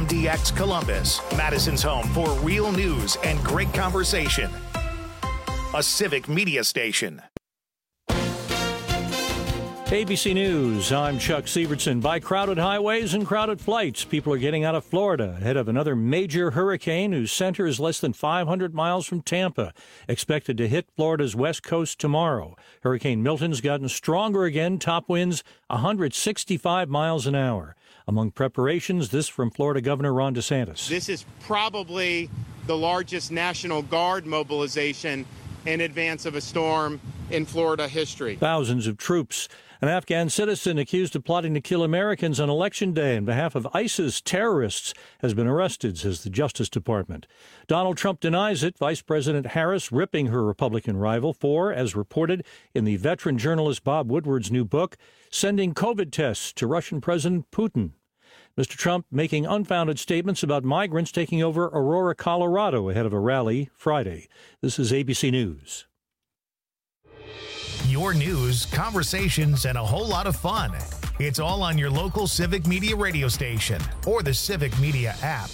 WMDX Columbus, Madison's home for real news and great conversation. A civic media station. ABC News, I'm Chuck Sievertson. By crowded highways and crowded flights, people are getting out of Florida ahead of another major hurricane whose center is less than 500 miles from Tampa, expected to hit Florida's west coast tomorrow. Hurricane Milton's gotten stronger again, top winds 165 miles an hour. Among preparations, this from Florida Governor Ron DeSantis. This is probably the largest National Guard mobilization in advance of a storm in Florida history. Thousands of troops. An Afghan citizen accused of plotting to kill Americans on Election Day on behalf of ISIS terrorists has been arrested, says the Justice Department. Donald Trump denies it. Vice President Harris ripping her Republican rival for, as reported in the veteran journalist Bob Woodward's new book, sending COVID tests to Russian President Putin. Mr. Trump making unfounded statements about migrants taking over Aurora, Colorado ahead of a rally Friday. This is ABC News. Your news, conversations, and a whole lot of fun. It's all on your local Civic Media radio station or the Civic Media app.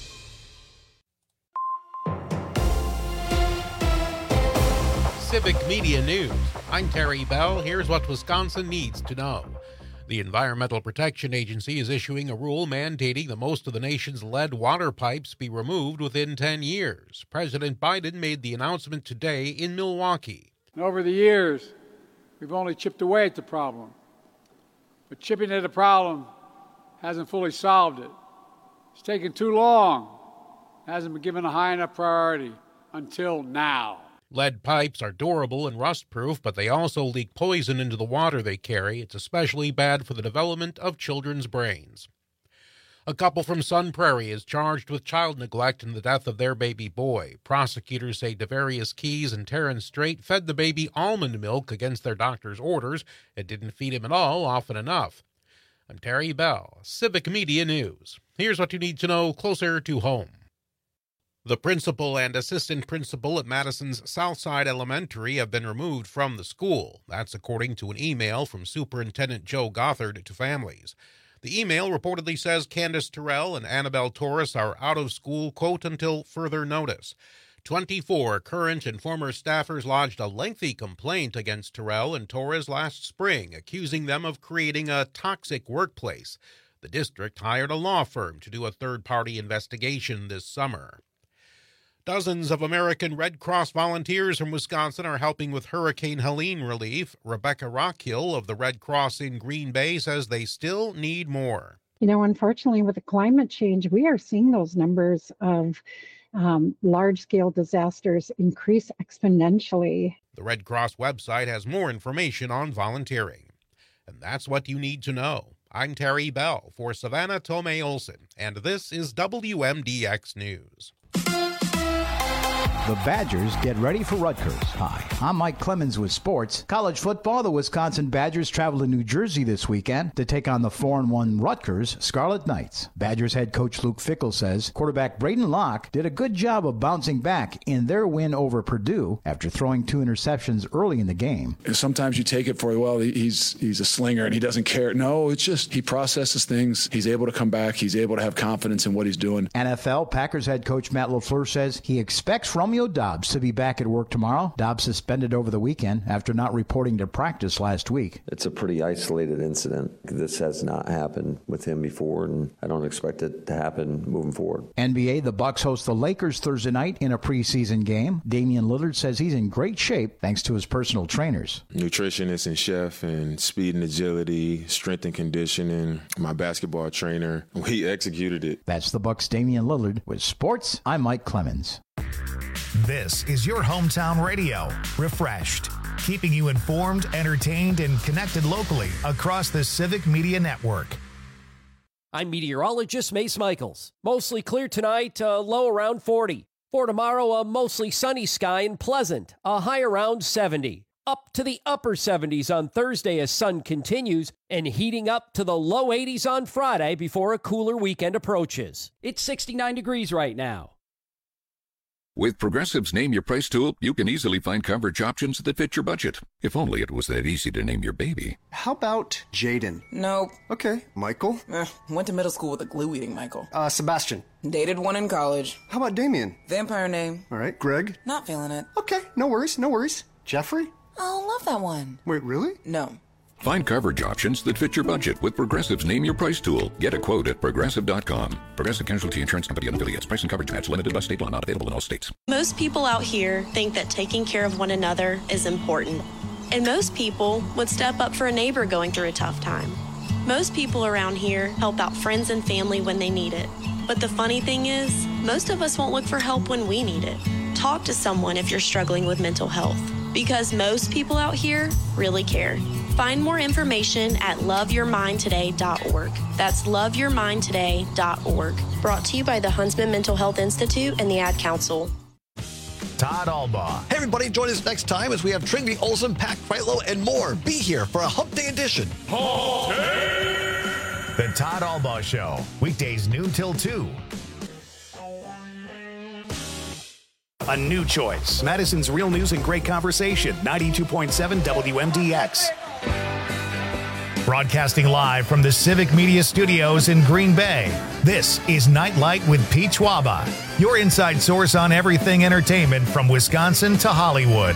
Civic Media News. I'm Terry Bell. Here's what Wisconsin needs to know. The Environmental Protection Agency is issuing a rule mandating that most of the nation's lead water pipes be removed within 10 years. President Biden made the announcement today in Milwaukee. Over the years, we've only chipped away at the problem. But chipping at the problem hasn't fully solved it. It's taken too long. It hasn't been given a high enough priority until now. Lead pipes are durable and rust-proof, but they also leak poison into the water they carry. It's especially bad for the development of children's brains. A couple from Sun Prairie is charged with child neglect in the death of their baby boy. Prosecutors say Devarius Keys and Terrence Strait fed the baby almond milk against their doctor's orders and didn't feed him at all often enough. I'm Terry Bell, Civic Media News. Here's what you need to know closer to home. The principal and assistant principal at Madison's Southside Elementary have been removed from the school. That's according to an email from Superintendent Joe Gothard to families. The email reportedly says Candace Terrell and Annabelle Torres are out of school, quote, until further notice. 24 current and former staffers lodged a lengthy complaint against Terrell and Torres last spring, accusing them of creating a toxic workplace. The district hired a law firm to do a third-party investigation this summer. Dozens of American Red Cross volunteers from Wisconsin are helping with Hurricane Helene relief. Rebecca Rockhill of the Red Cross in Green Bay says they still need more. You know, unfortunately, with the climate change, we are seeing those numbers of large-scale disasters increase exponentially. The Red Cross website has more information on volunteering. And that's what you need to know. I'm Terry Bell for Savannah Tomei Olson, and this is WMDX News. The Badgers get ready for Rutgers. Hi, I'm Mike Clemens with sports. College football, the Wisconsin Badgers travel to New Jersey this weekend to take on the 4-1 Rutgers Scarlet Knights. Badgers head coach Luke Fickell says quarterback Braden Locke did a good job of bouncing back in their win over Purdue after throwing 2 interceptions early in the game. Sometimes you take it for, well, he's a slinger and he doesn't care. No, it's just he processes things. He's able to come back. He's able to have confidence in what he's doing. NFL, Packers head coach Matt LaFleur says he expects Romeo Doubs to be back at work tomorrow. Doubs suspended over the weekend after not reporting to practice last week. It's a pretty isolated incident. This has not happened with him before, and I don't expect it to happen moving forward. NBA, the Bucks host the Lakers Thursday night in a preseason game. Damian Lillard says he's in great shape thanks to his personal trainers. Nutritionist and chef and speed and agility, strength and conditioning. My basketball trainer, we executed it. That's the Bucks' Damian Lillard. With sports, I'm Mike Clemens. This is your hometown radio, Refreshed, keeping you informed, entertained, and connected locally across the Civic Media Network. I'm meteorologist Mace Michaels. Mostly clear tonight, low around 40. For tomorrow, a mostly sunny sky and pleasant, a high around 70. Up to the upper 70s on Thursday as sun continues, and heating up to the low 80s on Friday before a cooler weekend approaches. It's 69 degrees right now. With Progressive's Name Your Price tool, you can easily find coverage options that fit your budget. If only it was that easy to name your baby. How about Jaden? Nope. Okay. Michael? Went to middle school with a glue-eating Michael. Sebastian? Dated one in college. How about Damien? Vampire name. All right. Greg? Not feeling it. Okay. No worries. Jeffrey? Oh, love that one. Wait, really? No. Find coverage options that fit your budget with Progressive's Name Your Price tool. Get a quote at Progressive.com. Progressive Casualty Insurance Company and affiliates. Price and coverage match limited by state law. Not available in all states. Most people out here think that taking care of one another is important. And most people would step up for a neighbor going through a tough time. Most people around here help out friends and family when they need it. But the funny thing is, most of us won't look for help when we need it. Talk to someone if you're struggling with mental health, because most people out here really care. Find more information at loveyourmindtoday.org. That's loveyourmindtoday.org. Brought to you by the Huntsman Mental Health Institute and the Ad Council. Todd Albaugh. Hey, everybody, join us next time as we have Trinity Olsen, Pat Kreitlow, and more. Be here for a Hump Day edition. The Todd Albaugh Show, weekdays noon till 2. A new choice. Madison's Real News and Great Conversation, 92.7 WMDX. Broadcasting live from the Civic Media Studios in Green Bay, this is Nightlight with Pete Schwaba, your inside source on everything entertainment from Wisconsin to Hollywood.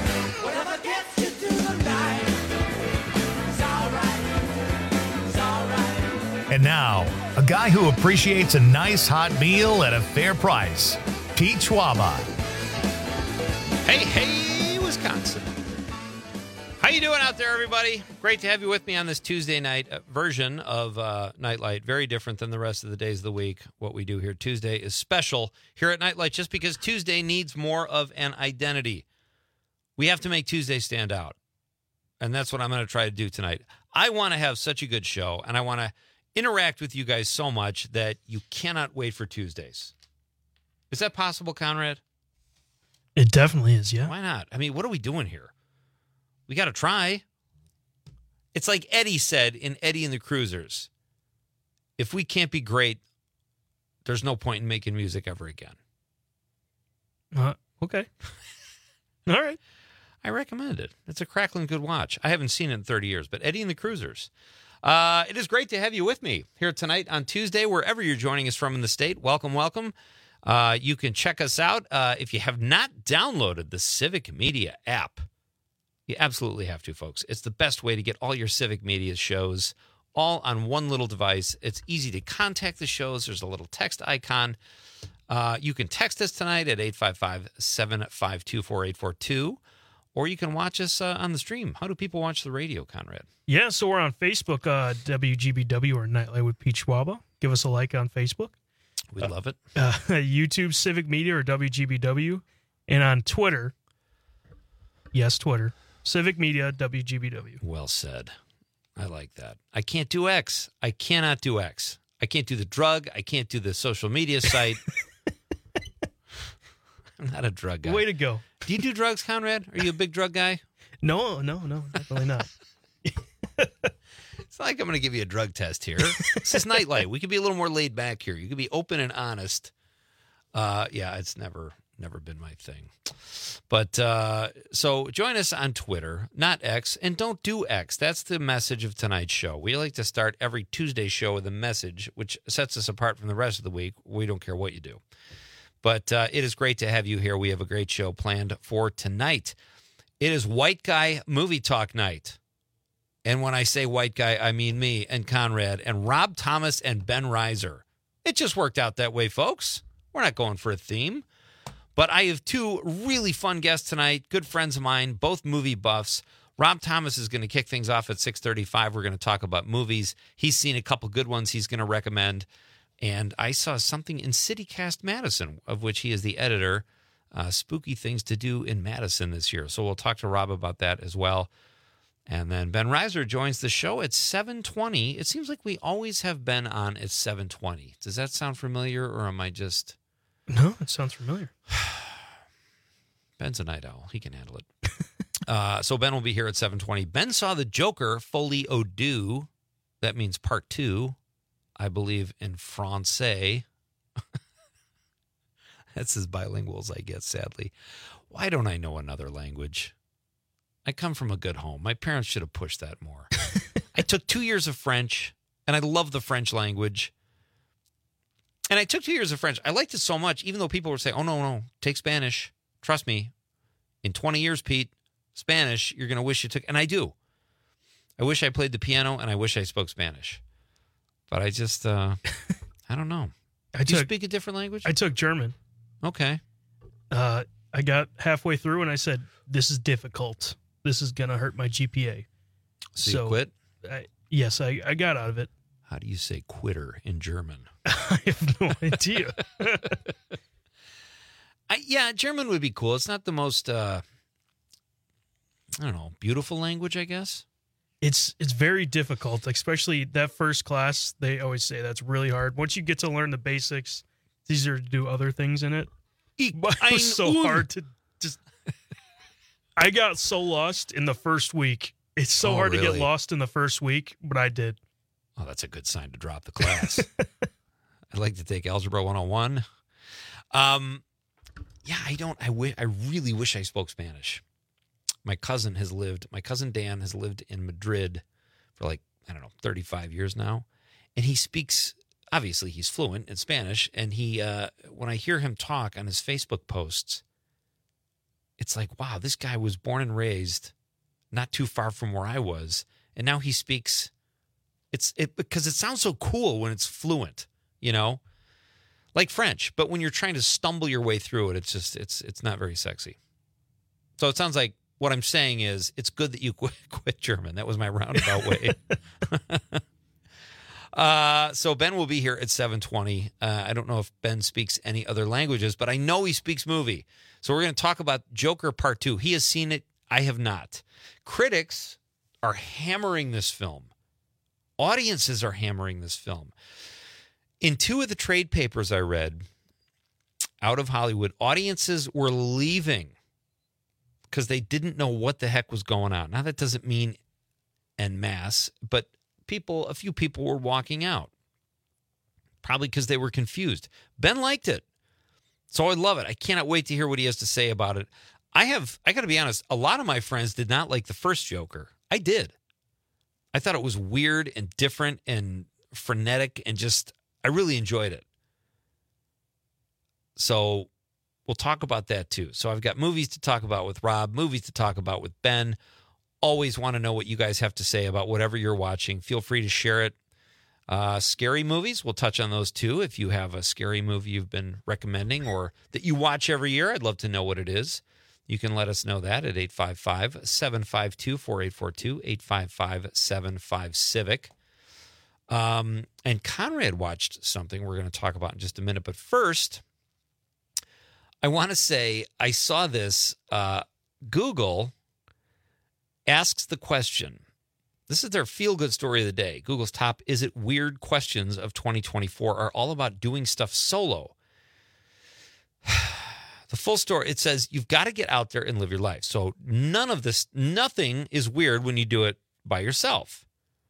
And now, a guy who appreciates a nice hot meal at a fair price, Pete Schwaba. Hey, Wisconsin. How you doing out there, everybody? Great to have you with me on this Tuesday night version of Nightlight. Very different than the rest of the days of the week. What we do here Tuesday is special here at Nightlight just because Tuesday needs more of an identity. We have to make Tuesday stand out. And that's what I'm going to try to do tonight. I want to have such a good show, and I want to interact with you guys so much that you cannot wait for Tuesdays. Is that possible, Conrad? It definitely is, yeah. Why not? I mean, what are we doing here? We got to try. It's like Eddie said in Eddie and the Cruisers. If we can't be great, there's no point in making music ever again. Okay. All right. I recommend it. It's a crackling good watch. I haven't seen it in 30 years, but Eddie and the Cruisers. It is great to have you with me here tonight on Tuesday, wherever you're joining us from in the state. Welcome, welcome. You can check us out if you have not downloaded the Civic Media app. You absolutely have to, folks. It's the best way to get all your Civic Media shows all on one little device. It's easy to contact the shows. There's a little text icon. You can text us tonight at 855-752-4842, or you can watch us on the stream. How do people watch the radio, Conrad? Yeah, so we're on Facebook, WGBW or Nightlight with Pete Schwaba. Give us a like on Facebook. We love it. YouTube, Civic Media or WGBW. And on Twitter, yes, Twitter, Civic Media, WGBW. Well said. I like that. I can't do X. I cannot do X. I can't do the drug. I can't do the social media site. I'm not a drug guy. Way to go. Do you do drugs, Conrad? Are you a big drug guy? No, definitely not. It's not like I'm going to give you a drug test here. This is Nightlight. We can be a little more laid back here. You can be open and honest. Yeah, it's never been my thing. But so join us on Twitter, not X, and don't do X. That's the message of tonight's show. We like to start every Tuesday show with a message, which sets us apart from the rest of the week. We don't care what you do. But it is great to have you here. We have a great show planned for tonight. It is White Guy Movie Talk Night. And when I say white guy, I mean me and Conrad and Rob Thomas and Ben Reiser. It just worked out that way, folks. We're not going for a theme. But I have two really fun guests tonight, good friends of mine, both movie buffs. Rob Thomas is going to kick things off at 6:35. We're going to talk about movies. He's seen a couple good ones he's going to recommend. And I saw something in CityCast Madison, of which he is the editor, spooky things to do in Madison this year. So we'll talk to Rob about that as well. And then Ben Reiser joins the show at 7:20. It seems like we always have Ben on at 7:20. Does that sound familiar, or am I just... No, it sounds familiar. Ben's a night owl. He can handle it. So Ben will be here at 7:20. Ben saw The Joker, Folie à Deux. That means part 2, I believe, in Francais. That's as bilingual as I get, sadly. Why don't I know another language? I come from a good home. My parents should have pushed that more. I took 2 years of French, and I love the French language. And I took 2 years of French. I liked it so much, even though people were saying, oh, no, take Spanish. Trust me. In 20 years, Pete, Spanish, you're going to wish you took. And I do. I wish I played the piano, and I wish I spoke Spanish. But I just, I don't know. Do you speak a different language? I took German. Okay. I got halfway through, and I said, this is difficult. This is going to hurt my GPA. So you quit? Yes, I got out of it. How do you say quitter in German? I have no idea. German would be cool. It's not the most, beautiful language, I guess. It's very difficult, especially that first class. They always say that's really hard. Once you get to learn the basics, it's easier to do other things in it. But it was so hard to just... I got so lost in the first week. It's so hard to get lost in the first week, but I did. Oh, that's a good sign to drop the class. I'd like to take Algebra 101. I really wish I spoke Spanish. My cousin Dan has lived in Madrid for 35 years now. And he speaks, obviously he's fluent in Spanish. And he, when I hear him talk on his Facebook posts, it's like, wow, this guy was born and raised not too far from where I was. And now he speaks, because it sounds so cool when it's fluent, like French. But when you're trying to stumble your way through it, it's not very sexy. So it sounds like what I'm saying is it's good that you quit German. That was my roundabout way. So Ben will be here at 7:20. I don't know if Ben speaks any other languages, but I know he speaks movie. So we're going to talk about Joker Part 2. He has seen it. I have not. Critics are hammering this film. Audiences are hammering this film. In 2 of the trade papers I read out of Hollywood, audiences were leaving because they didn't know what the heck was going on. Now, that doesn't mean en masse, but a few people were walking out, probably because they were confused. Ben liked it, so I love it. I cannot wait to hear what he has to say about it. I got to be honest, a lot of my friends did not like the first Joker. I did. I thought it was weird and different and frenetic and I really enjoyed it. So we'll talk about that too. So I've got movies to talk about with Rob, movies to talk about with Ben. Always want to know what you guys have to say about whatever you're watching. Feel free to share it. Scary movies, we'll touch on those too. If you have a scary movie you've been recommending or that you watch every year, I'd love to know what it is. You can let us know that at 855-752-4842, 855-75-CIVIC. And Conrad watched something we're going to talk about in just a minute. But first, I want to say I saw this. Google asks the question. This is their feel-good story of the day. Google's top Is It Weird questions of 2024 are all about doing stuff solo. The full story, it says you've got to get out there and live your life. So nothing is weird when you do it by yourself.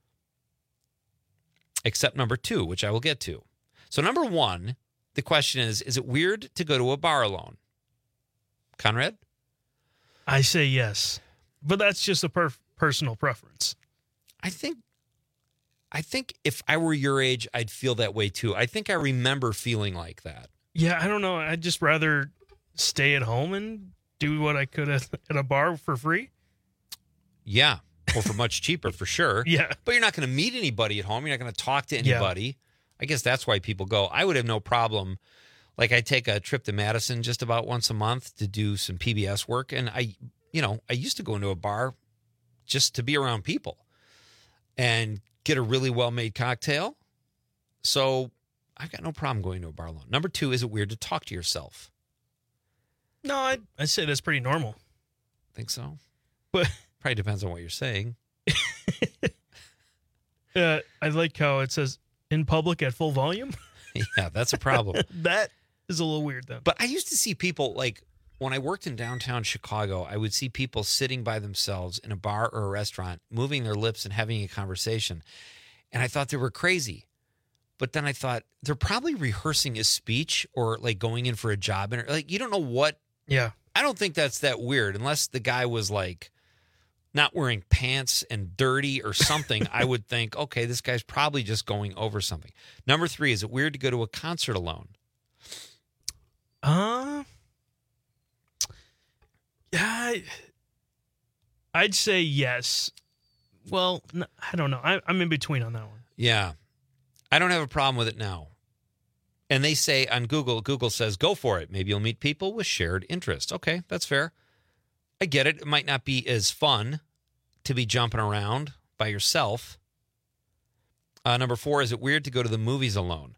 Except number 2, which I will get to. So number 1, the question is it weird to go to a bar alone? Conrad? I say yes, but that's just a personal preference. I think if I were your age, I'd feel that way too. I think I remember feeling like that. Yeah, I don't know. I'd just rather stay at home and do what I could at a bar for free. Yeah, or for much cheaper, for sure. Yeah. But you're not going to meet anybody at home. You're not going to talk to anybody. Yeah. I guess that's why people go. I would have no problem. Like I take a trip to Madison just about once a month to do some PBS work. And I used to go into a bar just to be around people and get a really well-made cocktail. So I've got no problem going to a bar alone. Number 2, is it weird to talk to yourself? No, I'd say that's pretty normal. Think so? But probably depends on what you're saying. I like how it says in public at full volume. Yeah, that's a problem. That is a little weird, though. But I used to see people, like, when I worked in downtown Chicago, I would see people sitting by themselves in a bar or a restaurant, moving their lips and having a conversation. And I thought they were crazy. but then I thought they're probably rehearsing his speech or like going in for a job. And like, you don't know what. Yeah. I don't think that's that weird unless the guy was like not wearing pants and dirty or something. I would think, okay, this guy's probably just going over something. Number 3, is it weird to go to a concert alone? Yeah, I'd say yes. Well, no, I don't know. I'm in between on that one. Yeah. I don't have a problem with it now. And they say on Google says, go for it. Maybe you'll meet people with shared interests. Okay, that's fair. I get it. It might not be as fun to be jumping around by yourself. Number 4, is it weird to go to the movies alone?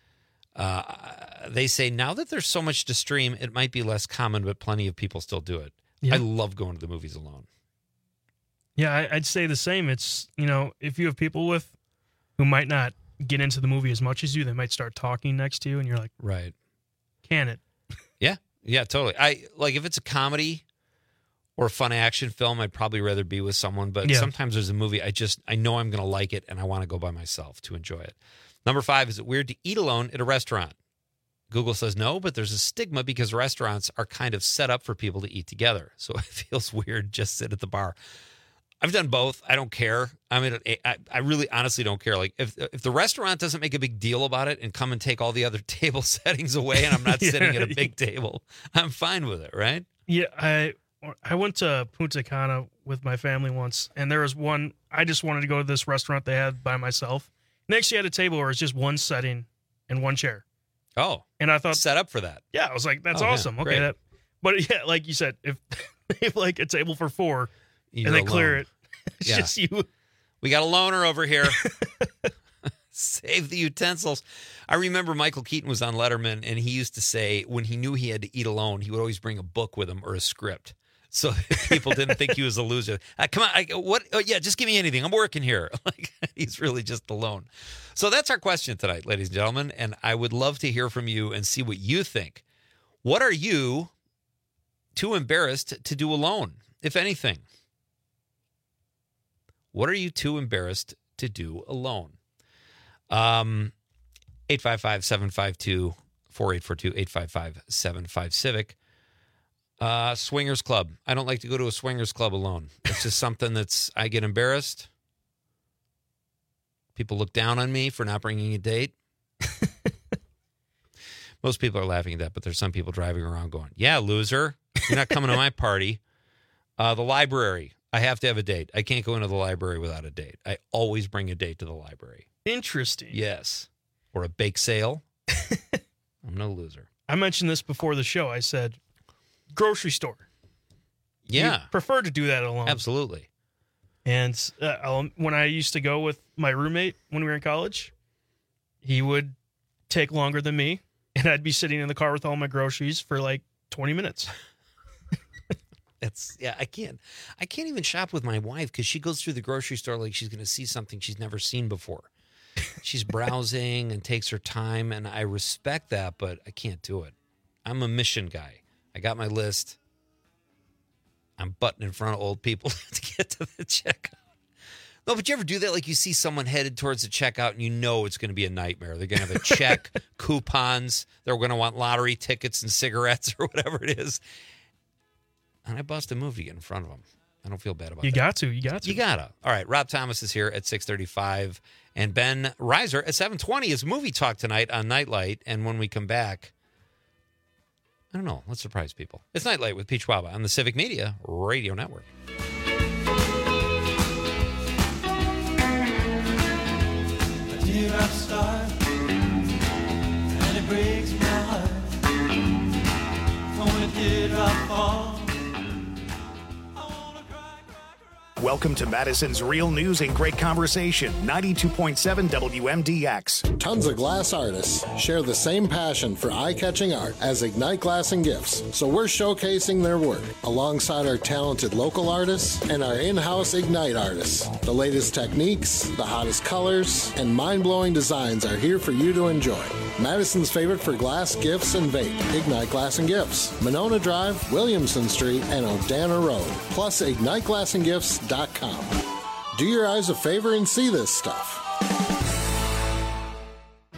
They say now that there's so much to stream, it might be less common, but plenty of people still do it. Yeah. I love going to the movies alone. Yeah, I'd say the same. It's, if you have people who might not get into the movie as much as you, they might start talking next to you, and you're like, right, can it? Yeah, totally. I like if it's a comedy or a fun action film, I'd probably rather be with someone. But sometimes there's a movie I know I'm going to like it, and I want to go by myself to enjoy it. Number 5, is it weird to eat alone at a restaurant? Google says no, but there's a stigma because restaurants are kind of set up for people to eat together. So it feels weird just sit at the bar. I've done both. I don't care. I mean, I really honestly don't care. Like if the restaurant doesn't make a big deal about it and come and take all the other table settings away and I'm not sitting at a big table, I'm fine with it, right? Yeah, I went to Punta Cana with my family once, and there was one, I just wanted to go to this restaurant they had by myself. And they actually had a table where it's just one setting and one chair. Oh. And I thought, set up for that. Yeah, I was like, that's awesome. Yeah, okay. But yeah, like you said, if they have like a table for 4 and they clear it, it's just you. We got a loner over here. Save the utensils. I remember Michael Keaton was on Letterman, and he used to say when he knew he had to eat alone, he would always bring a book with him or a script. So people didn't think he was a loser. Come on, what? Oh, yeah, just give me anything. I'm working here. Like he's really just alone. So that's our question tonight, ladies and gentlemen, and I would love to hear from you and see what you think. What are you too embarrassed to do alone, if anything? What are you too embarrassed to do alone? 855-752-4842, 855-755-CIVIC. Swingers Club. I don't like to go to a swingers club alone. It's just something I get embarrassed. People look down on me for not bringing a date. Most people are laughing at that, but there's some people driving around going, yeah, loser. You're not coming to my party. The library. I have to have a date. I can't go into the library without a date. I always bring a date to the library. Interesting. Yes. Or a bake sale. I'm no loser. I mentioned this before the show. I said, grocery store. Yeah. You prefer to do that alone. Absolutely. And when I used to go with my roommate when we were in college, he would take longer than me, and I'd be sitting in the car with all my groceries for like 20 minutes. I can't even shop with my wife because she goes through the grocery store like she's going to see something she's never seen before. She's browsing and takes her time, and I respect that, but I can't do it. I'm a mission guy. I got my list. I'm butting in front of old people to get to the checkout. No, but you ever do that? Like you see someone headed towards the checkout and you know it's going to be a nightmare. They're going to have a check, coupons. They're going to want lottery tickets and cigarettes or whatever it is. And I bust a move to get in front of them. I don't feel bad about that. You got to. You got to. All right, Rob Thomas is here at 6:35 and Ben Reiser at 7:20 is Movie Talk tonight on Nightlight. And when we come back, I don't know. Let's surprise people. It's Nightlight with Pete Schwaba on the Civic Media Radio Network. A teardrop star, and it breaks my heart. When a teardrop falls. Welcome to Madison's Real News and Great Conversation, 92.7 WMDX. Tons of glass artists share the same passion for eye-catching art as Ignite Glass and Gifts, so we're showcasing their work alongside our talented local artists and our in-house Ignite artists. The latest techniques, the hottest colors, and mind-blowing designs are here for you to enjoy. Madison's favorite for glass, gifts, and vape, Ignite Glass and Gifts, Monona Drive, Williamson Street, and O'Dana Road, plus IgniteGlassandGifts.com. Do your eyes a favor and see this stuff.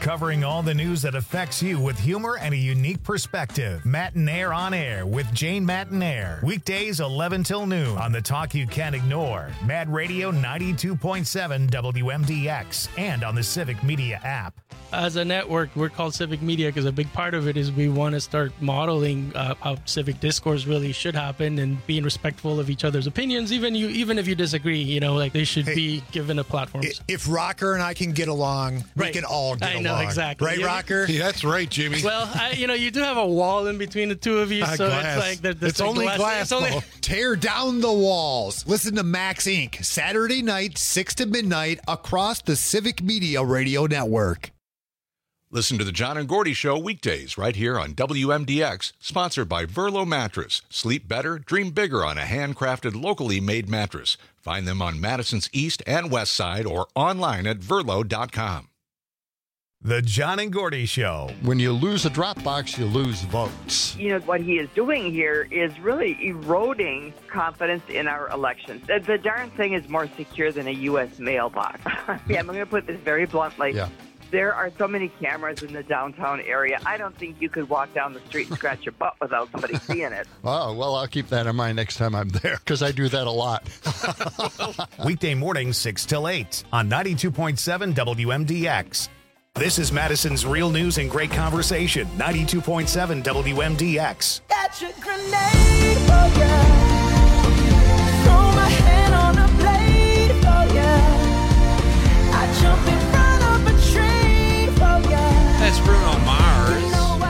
covering all the news that affects you with humor and a unique perspective. Matinaire on Air with Jane Matinaire. Weekdays 11 till noon on the talk you can't ignore. Mad Radio 92.7 WMDX and on the Civic Media app. As a network, we're called Civic Media because a big part of it is we want to start modeling how civic discourse really should happen and being respectful of each other's opinions, even if you disagree. Like they should be given a platform. If Rocker and I can get along, we can all get along. I know, exactly. Right, Rocker? Yeah, that's right, Jimmy. Well, you do have a wall in between the two of you, so glass. it's like it's only glass. Tear down the walls. Listen to Max Inc. Saturday night, 6 to midnight, across the Civic Media Radio Network. Listen to the John and Gordy Show weekdays right here on WMDX, sponsored by Verlo Mattress. Sleep better, dream bigger on a handcrafted, locally made mattress. Find them on Madison's East and West Side or online at Verlo.com. The John and Gordy Show. When you lose a drop box, you lose votes. What he is doing here is really eroding confidence in our elections. The darn thing is more secure than a U.S. mailbox. I'm going to put this very bluntly. Yeah. There are so many cameras in the downtown area. I don't think you could walk down the street and scratch your butt without somebody seeing it. Oh, well, I'll keep that in mind next time I'm there because I do that a lot. Weekday mornings 6 till 8 on 92.7 WMDX. This is Madison's Real News and Great Conversation, 92.7 WMDX. Got your grenade for ya. Throw my hand on a blade for ya. I jump in front of a train for ya. That's Bruno Mars.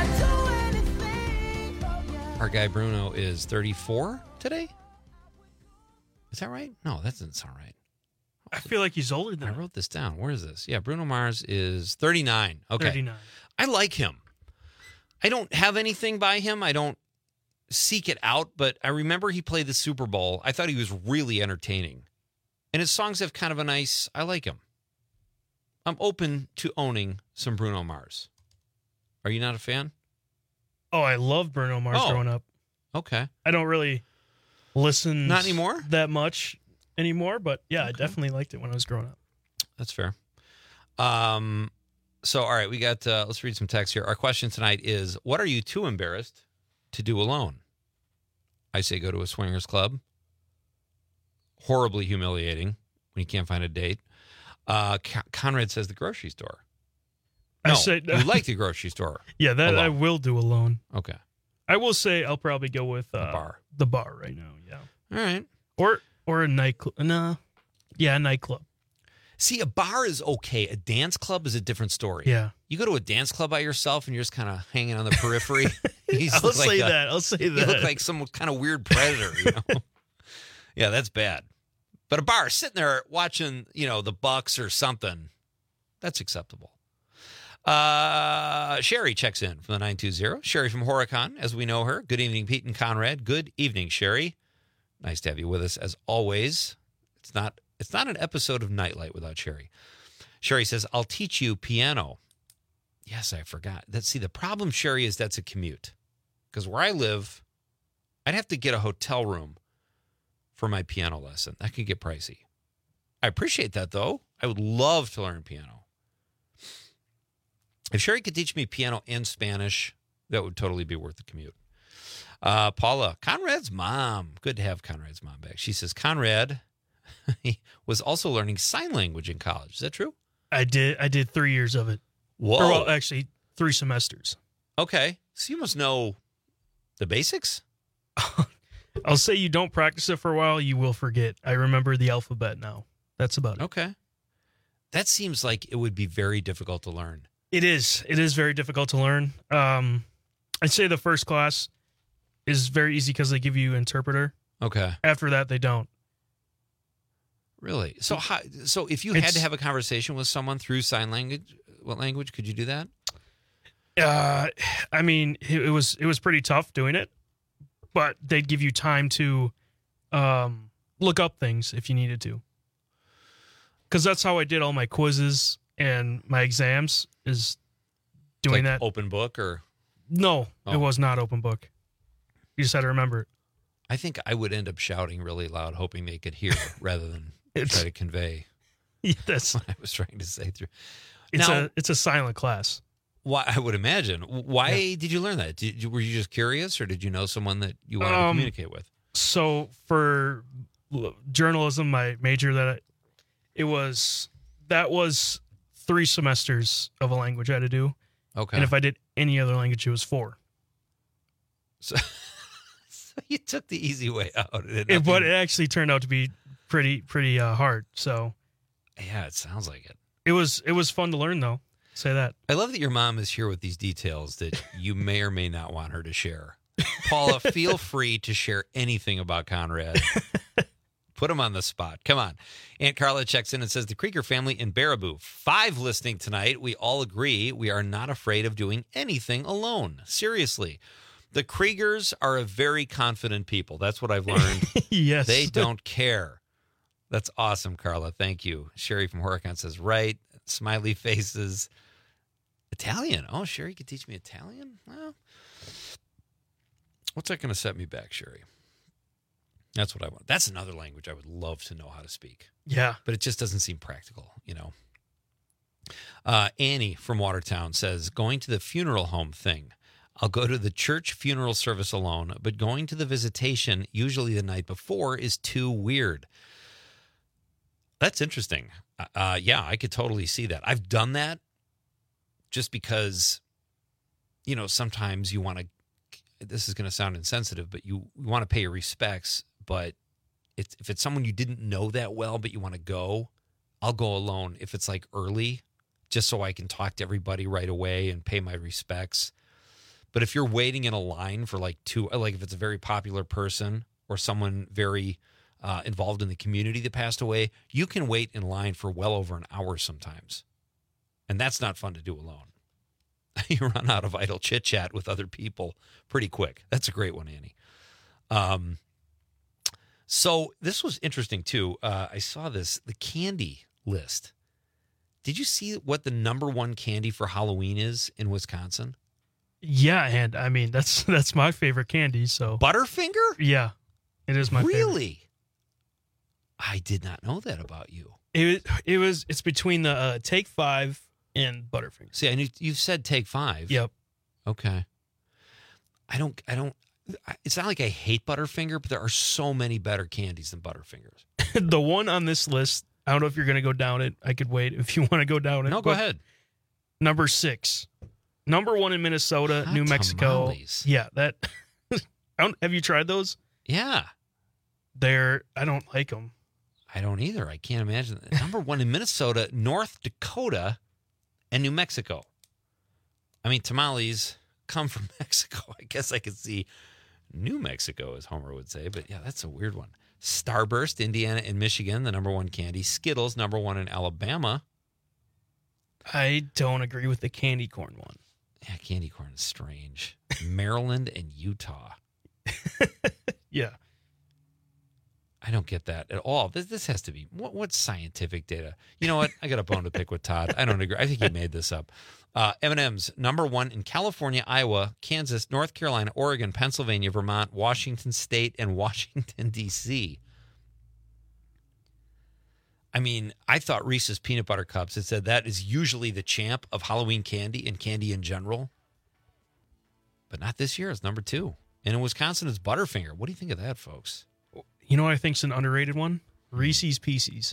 Our guy Bruno is 34 today? Is that right? No, that doesn't sound right. I feel like he's older than I wrote this down. Where is this? Yeah, Bruno Mars is 39. Okay. 39. I like him. I don't have anything by him. I don't seek it out, but I remember he played the Super Bowl. I thought he was really entertaining. And his songs have kind of I like him. I'm open to owning some Bruno Mars. Are you not a fan? Oh, I love Bruno Mars growing up. Okay. I don't really listen not anymore that much anymore, but yeah, okay. I definitely liked it when I was growing up. That's fair. So, all right, we got, let's read some text here. Our question tonight is, what are you too embarrassed to do alone? I say go to a swingers club. Horribly humiliating when you can't find a date. Conrad says the grocery store. No, you like the grocery store. Yeah, that alone. I will do alone. Okay. I will say I'll probably go with the bar. The bar right now, yeah. All right. Or a nightclub. No. Yeah, a nightclub. See, a bar is okay. A dance club is a different story. Yeah. You go to a dance club by yourself and you're just kind of hanging on the periphery. I'll say that. You look like some kind of weird predator, you know? Yeah, that's bad. But a bar, sitting there watching, the Bucks or something, that's acceptable. Sherry checks in from the 920. Sherry from Horicon, as we know her. Good evening, Pete and Conrad. Good evening, Sherry. Nice to have you with us, as always. It's not an episode of Nightlight without Sherry. Sherry says, I'll teach you piano. Yes, I forgot. The problem, Sherry, is that's a commute. Because where I live, I'd have to get a hotel room for my piano lesson. That could get pricey. I appreciate that, though. I would love to learn piano. If Sherry could teach me piano and Spanish, that would totally be worth the commute. Paula, Conrad's mom. Good to have Conrad's mom back. She says, Conrad he was also learning sign language in college. Is that true? I did 3 years of it. Whoa. Or, well, actually, 3 semesters. Okay. So you must know the basics? I'll say you don't practice it for a while, you will forget. I remember the alphabet now. That's about it. Okay. That seems like it would be very difficult to learn. It is. It is very difficult to learn. I'd say the first class is very easy because they give you an interpreter. Okay. After that, they don't. Really? So if you had to have a conversation with someone through sign language, what language could you do that? I mean, it was pretty tough doing it, but they'd give you time to look up things if you needed to. Because that's how I did all my quizzes and my exams, is doing that. Open book or? No, It was not open book. You just had to remember it. I think I would end up shouting really loud, hoping they could hear rather than try to convey what I was trying to say through. It's a silent class. Why? I would imagine. Why did you learn that? Were you just curious, or did you know someone that you wanted to communicate with? So for journalism, my major, that was 3 semesters of a language I had to do. Okay. And if I did any other language, it was 4. So you took the easy way out. But it actually turned out to be pretty hard. So yeah, it sounds like it. It was fun to learn, though. Say that. I love that your mom is here with these details that you may or may not want her to share. Paula, feel free to share anything about Conrad. Put him on the spot. Come on. Aunt Carla checks in and says, the Krieger family in Baraboo. 5 listening tonight. We all agree we are not afraid of doing anything alone. Seriously. The Kriegers are a very confident people. That's what I've learned. Yes. They don't care. That's awesome, Carla. Thank you. Sherry from Horicon says, right. Smiley faces. Italian. Oh, Sherry could teach me Italian? Well, what's that going to set me back, Sherry? That's what I want. That's another language I would love to know how to speak. Yeah. But it just doesn't seem practical, you know. Annie from Watertown says, going to the funeral home thing. I'll go to the church funeral service alone, but going to the visitation, usually the night before, is too weird. That's interesting. Yeah, I could totally see that. I've done that just because, you know, sometimes you want to, this is going to sound insensitive, but you want to pay your respects. But if it's someone you didn't know that well, but you want to go, I'll go alone if it's like early, just so I can talk to everybody right away and pay my respects. But if you're waiting in a line for like if it's a very popular person or someone very involved in the community that passed away, you can wait in line for well over an hour sometimes. And that's not fun to do alone. You run out of idle chit-chat with other people pretty quick. That's a great one, Annie. So this was interesting, too. I saw the candy list. Did you see what the number 1 candy for Halloween is in Wisconsin? Yeah, and I mean, that's my favorite candy. So Butterfinger? Yeah, it is my favorite. Really? I did not know that about you. It's between the Take 5 and Butterfinger. See, I knew you've said Take 5. Yep. Okay. I don't. It's not like I hate Butterfinger, but there are so many better candies than Butterfingers. The one on this list, I don't know if you're going to go down it. I could wait if you want to go down it. No, go ahead. Number 6. Number 1 in Minnesota, Hot New Mexico. tamales. Yeah, that. Have you tried those? Yeah. I don't like them. I don't either. I can't imagine. Number 1 in Minnesota, North Dakota, and New Mexico. I mean, tamales come from Mexico. I guess I could see New Mexico, as Homer would say. But yeah, that's a weird one. Starburst, Indiana and Michigan, the number 1 candy. Skittles, number 1 in Alabama. I don't agree with the candy corn one. Yeah, candy corn is strange. Maryland and Utah. Yeah. I don't get that at all. This has to be, what's scientific data? You know what? I got a bone to pick with Todd. I don't agree. I think he made this up. M&M's, number 1 in California, Iowa, Kansas, North Carolina, Oregon, Pennsylvania, Vermont, Washington State, and Washington, D.C. I mean, I thought Reese's Peanut Butter Cups, it said that is usually the champ of Halloween candy and candy in general. But not this year. It's number 2. And in Wisconsin, it's Butterfinger. What do you think of that, folks? You know what I think's an underrated one? Reese's Pieces.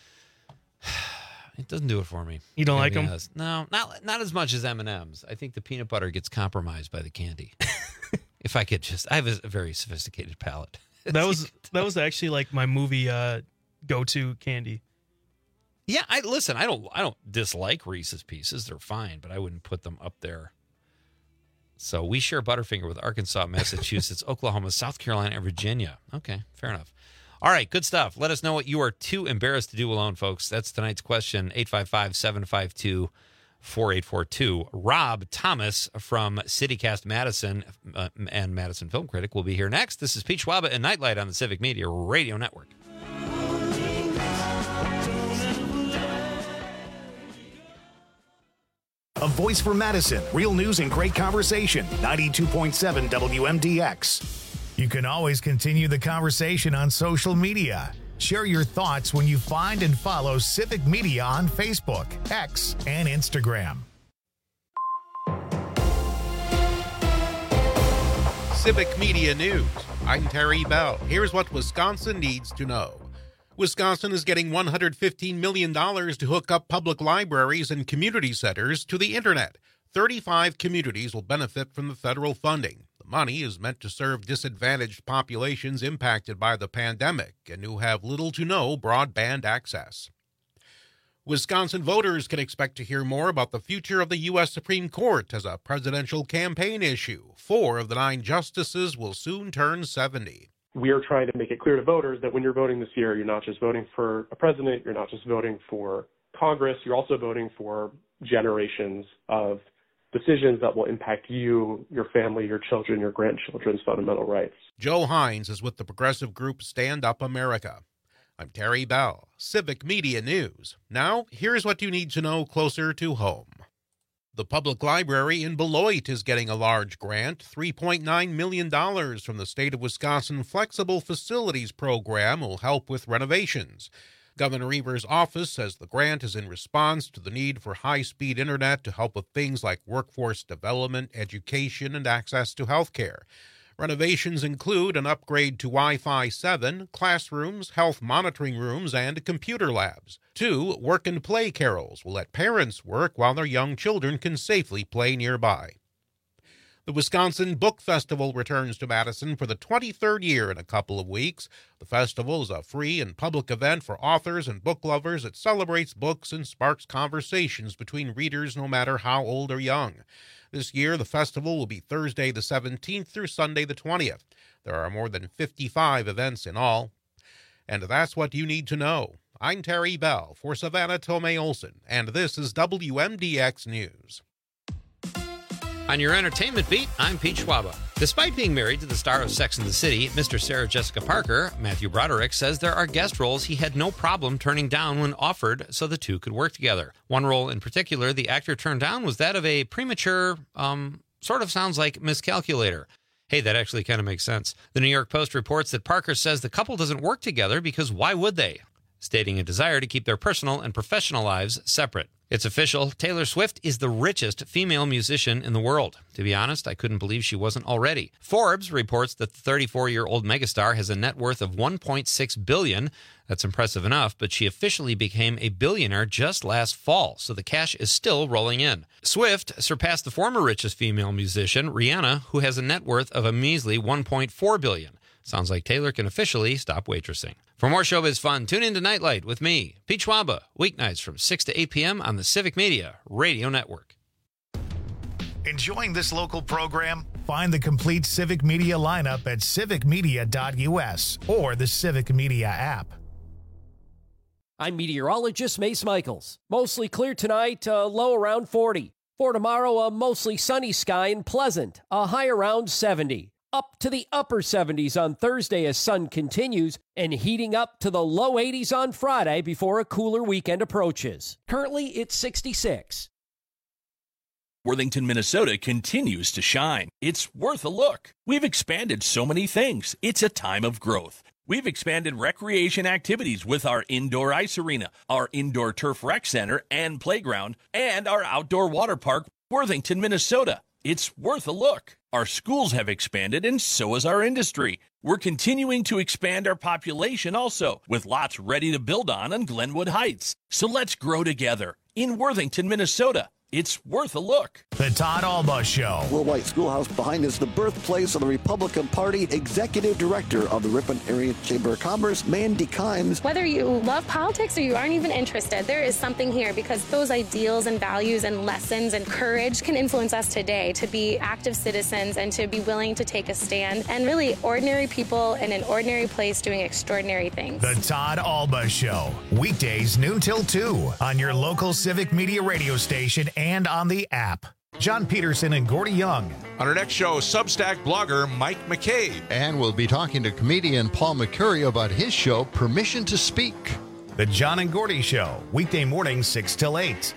It doesn't do it for me. You don't like them? No, not as much as M&M's. I think the peanut butter gets compromised by the candy. If I could I have a very sophisticated palate. That was actually like my movie go-to candy. Yeah, I don't dislike Reese's Pieces. They're fine, but I wouldn't put them up there. So we share Butterfinger with Arkansas, Massachusetts, Oklahoma, South Carolina, and Virginia. Okay, fair enough. All right, good stuff. Let us know what you are too embarrassed to do alone, folks. That's tonight's question, 855-752-4842. Rob Thomas from CityCast Madison and Madison Film Critic will be here next. This is Pete Schwaba and Nightlight on the Civic Media Radio Network. A voice for Madison. Real news and great conversation. 92.7 WMDX. You can always continue the conversation on social media. Share your thoughts when you find and follow Civic Media on Facebook, X, and Instagram. Civic Media News. I'm Terry Bell. Here's what Wisconsin needs to know. Wisconsin is getting $115 million to hook up public libraries and community centers to the internet. 35 communities will benefit from the federal funding. The money is meant to serve disadvantaged populations impacted by the pandemic and who have little to no broadband access. Wisconsin voters can expect to hear more about the future of the U.S. Supreme Court as a presidential campaign issue. 4 of the 9 justices will soon turn 70. We are trying to make it clear to voters that when you're voting this year, you're not just voting for a president, you're not just voting for Congress, you're also voting for generations of decisions that will impact you, your family, your children, your grandchildren's fundamental rights. Joe Hines is with the progressive group Stand Up America. I'm Terry Bell, Civic Media News. Now, here's what you need to know closer to home. The public library in Beloit is getting a large grant, $3.9 million from the state of Wisconsin Flexible Facilities Program will help with renovations. Governor Evers' office says the grant is in response to the need for high-speed internet to help with things like workforce development, education, and access to health care. Renovations include an upgrade to Wi-Fi 7, classrooms, health monitoring rooms, and computer labs. 2 work and play carols will let parents work while their young children can safely play nearby. The Wisconsin Book Festival returns to Madison for the 23rd year in a couple of weeks. The festival is a free and public event for authors and book lovers that celebrates books and sparks conversations between readers no matter how old or young. This year, the festival will be Thursday the 17th through Sunday the 20th. There are more than 55 events in all. And that's what you need to know. I'm Terry Bell for Savannah Tomei Olson, and this is WMDX News. On your entertainment beat, I'm Pete Schwaba. Despite being married to the star of Sex and the City, Mr. Sarah Jessica Parker, Matthew Broderick says there are guest roles he had no problem turning down when offered so the two could work together. One role in particular the actor turned down was that of a premature, sort of sounds like miscalculator. Hey, that actually kind of makes sense. The New York Post reports that Parker says the couple doesn't work together because why would they? Stating a desire to keep their personal and professional lives separate. It's official, Taylor Swift is the richest female musician in the world. To be honest, I couldn't believe she wasn't already. Forbes reports that the 34-year-old megastar has a net worth of $1.6 billion. That's impressive enough, but she officially became a billionaire just last fall, so the cash is still rolling in. Swift surpassed the former richest female musician, Rihanna, who has a net worth of a measly $1.4 billion. Sounds like Taylor can officially stop waitressing. For more showbiz fun, tune in to Nightlight with me, Pete Schwaba, weeknights from 6 to 8 p.m. on the Civic Media Radio Network. Enjoying this local program? Find the complete Civic Media lineup at civicmedia.us or the Civic Media app. I'm meteorologist Mace Michaels. Mostly clear tonight, low around 40. For tomorrow, a mostly sunny sky and pleasant, a high around 70. Up to the upper 70s on Thursday as sun continues, and heating up to the low 80s on Friday before a cooler weekend approaches. Currently, it's 66. Worthington, Minnesota continues to shine. It's worth a look. We've expanded so many things. It's a time of growth. We've expanded recreation activities with our indoor ice arena, our indoor turf rec center and playground, and our outdoor water park, Worthington, Minnesota. It's worth a look. Our schools have expanded, and so has our industry. We're continuing to expand our population also, with lots ready to build on Glenwood Heights. So let's grow together in Worthington, Minnesota. It's worth a look. The Todd Alba Show. Will White Schoolhouse behind is the birthplace of the Republican Party Executive Director of the Ripon Area Chamber of Commerce, Mandy Kimes. Whether you love politics or you aren't even interested, there is something here because those ideals and values and lessons and courage can influence us today to be active citizens and to be willing to take a stand and really ordinary people in an ordinary place doing extraordinary things. The Todd Alba Show. Weekdays noon till 2 on your local Civic Media radio station and on the app. John Peterson and Gordy Young. On our next show, Substack blogger Mike McCabe. And we'll be talking to comedian Paul McCurry about his show, Permission to Speak. The John and Gordy Show, weekday mornings 6 till 8.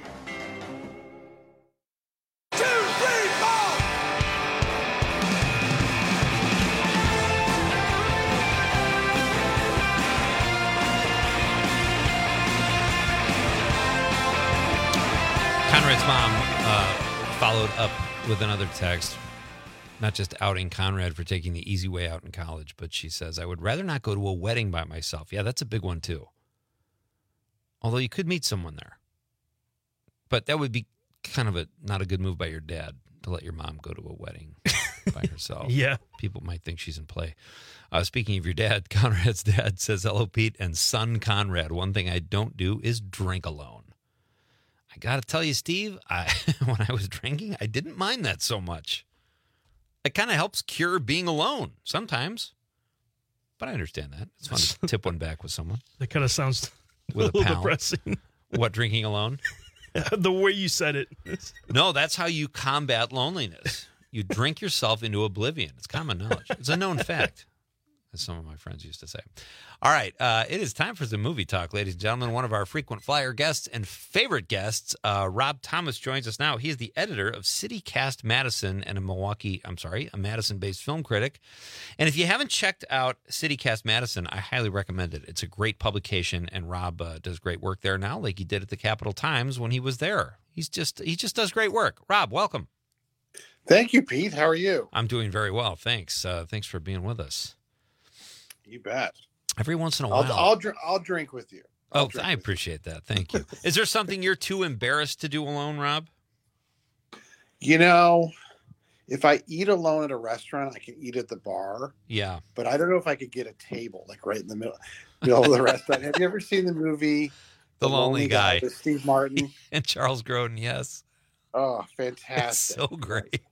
Conrad's mom followed up with another text, not just outing Conrad for taking the easy way out in college, but she says, I would rather not go to a wedding by myself. Yeah, that's a big one, too. Although you could meet someone there. But that would be kind of not a good move by your dad to let your mom go to a wedding by herself. Yeah. People might think she's in play. Speaking of your dad, Conrad's dad says, hello, Pete and son Conrad. One thing I don't do is drink alone. I got to tell you, Steve, when I was drinking, I didn't mind that so much. It kind of helps cure being alone sometimes. But I understand that. It's fun to tip one back with someone. That kind of sounds with a little pal. depressing. What, drinking alone? The way you said it. No, that's how you combat loneliness. You drink yourself into oblivion. It's common knowledge. It's a known fact, as some of my friends used to say. All right, it is time for some movie talk, ladies and gentlemen. One of our frequent flyer guests and favorite guests, Rob Thomas, joins us now. He is the editor of CityCast Madison and a Madison-based film critic. And if you haven't checked out CityCast Madison, I highly recommend it. It's a great publication, and Rob does great work there now, like he did at the Capital Times when he was there. He just does great work. Rob, welcome. Thank you, Pete. How are you? I'm doing very well, thanks. Thanks for being with us. You bet. Every once in a while. I'll drink with you. I appreciate that. Thank you. Is there something you're too embarrassed to do alone, Rob? You know, if I eat alone at a restaurant, I can eat at the bar. Yeah. But I don't know if I could get a table, like right in the middle of the restaurant. Have you ever seen the movie The Lonely Guy with Steve Martin? And Charles Grodin, yes. Oh, fantastic. It's so great.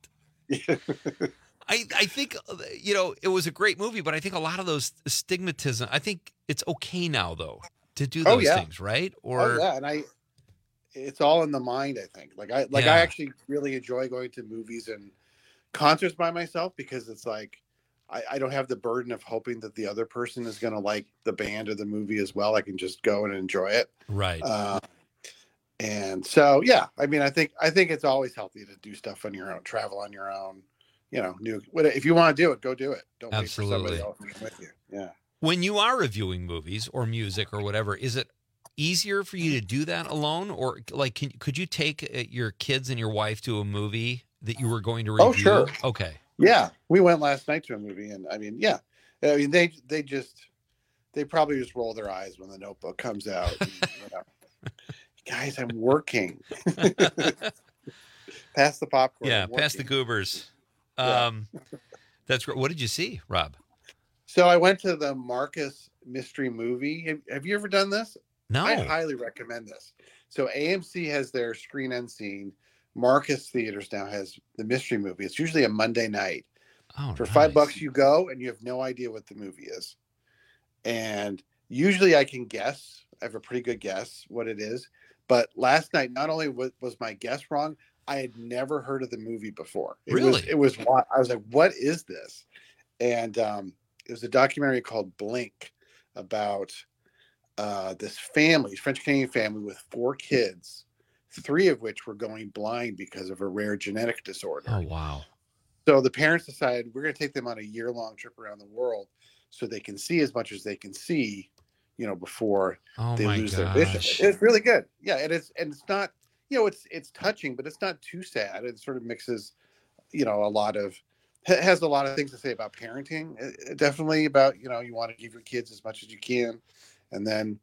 I think, it was a great movie, but I think a lot of those stigmatism, I think it's okay now, though, to do those things, right? And it's all in the mind, I think. I actually really enjoy going to movies and concerts by myself because it's like, I don't have the burden of hoping that the other person is going to like the band or the movie as well. I can just go and enjoy it. Right. And so, yeah, I mean, I think it's always healthy to do stuff on your own, travel on your own. If you want to do it, go do it. Don't Absolutely. wait for somebody else to be with you. Yeah. When you are reviewing movies or music or whatever, is it easier for you to do that alone, or could you take your kids and your wife to a movie that you were going to review? Oh, sure. Okay. Yeah, we went last night to a movie, and they probably just roll their eyes when The Notebook comes out. And, guys, I'm working. Pass the popcorn. Yeah, pass the goobers. That's great. What did you see, Rob? So I went to the Marcus Mystery Movie. Have you ever done this? No. I highly recommend this. So AMC has their Screen Unseen. Marcus Theaters now has the Mystery Movie. It's usually a Monday night. Oh, for $5 you go, and you have no idea what the movie is. And usually I can guess. I have a pretty good guess what it is. But last night, not only was my guess wrong, I had never heard of the movie before. I was like, what is this? And it was a documentary called Blink about this family, French-Canadian family with 4 kids, 3 of which were going blind because of a rare genetic disorder. Oh, wow. So the parents decided we're going to take them on a year-long trip around the world so they can see as much as they can see, before they lose their vision. It's really good. Yeah, and it's not, it's touching, but it's not too sad. It sort of mixes, has a lot of things to say about parenting. Definitely about, you want to give your kids as much as you can, and then,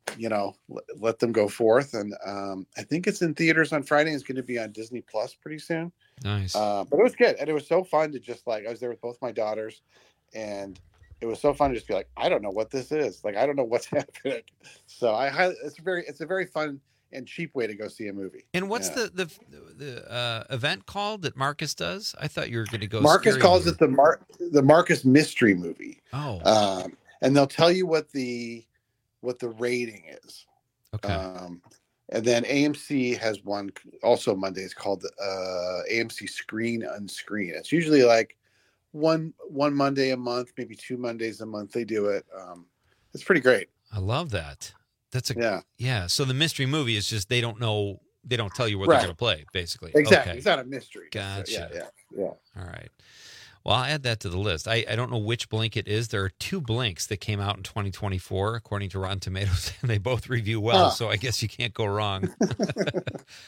let them go forth. And I think it's in theaters on Friday. It's going to be on Disney Plus pretty soon. Nice. But it was good. And it was so fun to just I was there with both my daughters, and it was so fun to just be like, I don't know what this is. I don't know what's happening. So it's a very fun and cheap way to go see a movie. And what's the event called that Marcus does? I thought you were going to go. Marcus calls it the Marcus Mystery Movie. Oh. And they'll tell you what the rating is. Okay. And then AMC has one also Mondays called AMC Screen Unscreen. It's usually one Monday a month, maybe 2 Mondays a month. They do it. It's pretty great. I love that. Yeah. So the mystery movie is just they don't know. They don't tell you what they're going to play, basically. Exactly. Okay. It's not a mystery. Gotcha. Yeah. All right. Well, I'll add that to the list. I don't know which Blink it is. There are 2 Blinks that came out in 2024, according to Rotten Tomatoes, and they both review well, so I guess you can't go wrong.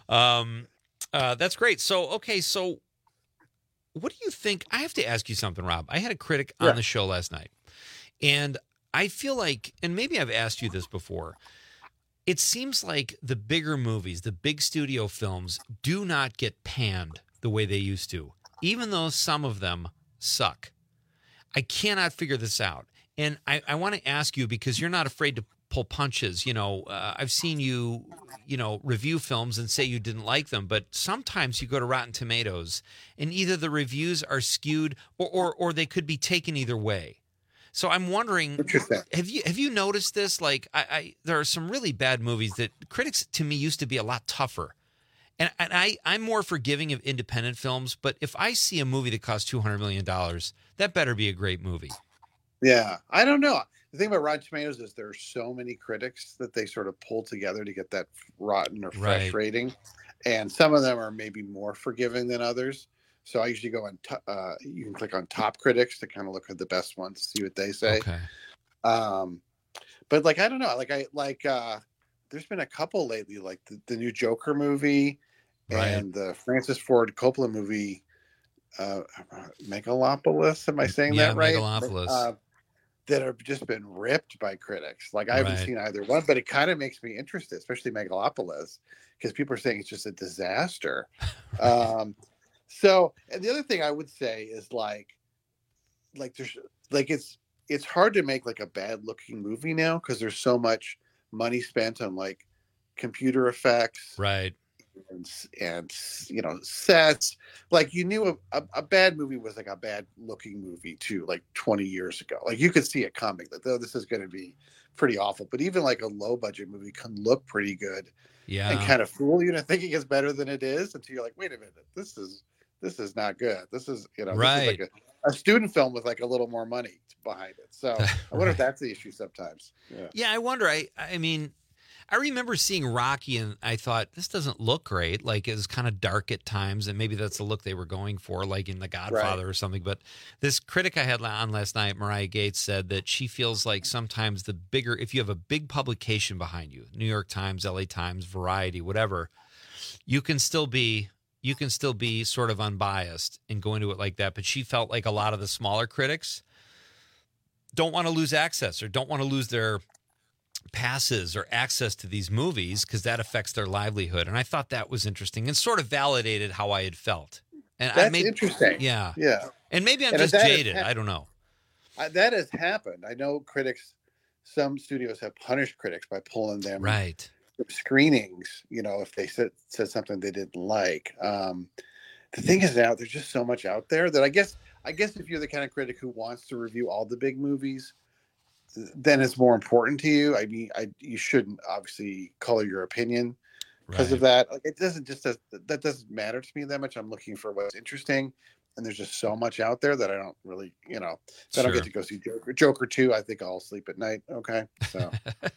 That's great. So, okay, so what do you think? I have to ask you something, Rob. I had a critic on the show last night, and I feel like, and maybe I've asked you this before, it seems like the bigger movies, the big studio films, do not get panned the way they used to, even though some of them suck. I cannot figure this out. And I want to ask you, because you're not afraid to pull punches. I've seen you, review films and say you didn't like them, but sometimes you go to Rotten Tomatoes and either the reviews are skewed or they could be taken either way. So I'm wondering, have you noticed this? Like, there are some really bad movies that critics to me used to be a lot tougher. And I'm more forgiving of independent films, but if I see a movie that costs $200 million, that better be a great movie. Yeah, I don't know. The thing about Rotten Tomatoes is there are so many critics that they sort of pull together to get that rotten or fresh rating. And some of them are maybe more forgiving than others. So I usually go on, you can click on top critics to kind of look at the best ones, see what they say. Okay. But like, I don't know, there's been a couple lately, like the new Joker movie and the Francis Ford Coppola movie, Megalopolis. Am I saying that right? Megalopolis. That have just been ripped by critics. Like I haven't seen either one, but it kind of makes me interested, especially Megalopolis, because people are saying it's just a disaster. So, and the other thing I would say is like there's like it's hard to make like a bad looking movie now because there's so much money spent on like computer effects, and sets. Like you knew a bad movie was like a bad looking movie too, like 20 years ago. Like you could see it coming, like, oh, this is going to be pretty awful. But even like a low budget movie can look pretty good, and kind of fool you into thinking it's better than it is until you're like, wait a minute, this is not good. This is this is like a student film with like a little more money behind it. So I wonder if that's the issue sometimes. Yeah, I wonder. I mean, I remember seeing Rocky and I thought, this doesn't look great. Like it was kind of dark at times, and maybe that's the look they were going for, like in The Godfather or something. But this critic I had on last night, Mariah Gates, said that she feels like sometimes if you have a big publication behind you, New York Times, LA Times, Variety, whatever, you can still be sort of unbiased and go into it like that. But she felt like a lot of the smaller critics don't want to lose access or don't want to lose their passes or access to these movies because that affects their livelihood. And I thought that was interesting and sort of validated how I had felt. And that's interesting. Yeah. Yeah. And maybe I'm just jaded. I don't know. That has happened. I know some studios have punished critics by pulling them screenings, if they said something they didn't like. The thing is now there's just so much out there that I guess if you're the kind of critic who wants to review all the big movies, then it's more important to you. I mean, you shouldn't obviously color your opinion because of that. Like, it that doesn't matter to me that much. I'm looking for what's interesting, and there's just so much out there that I don't really, I don't get to go see Joker 2. I think I'll sleep at night. Okay, so.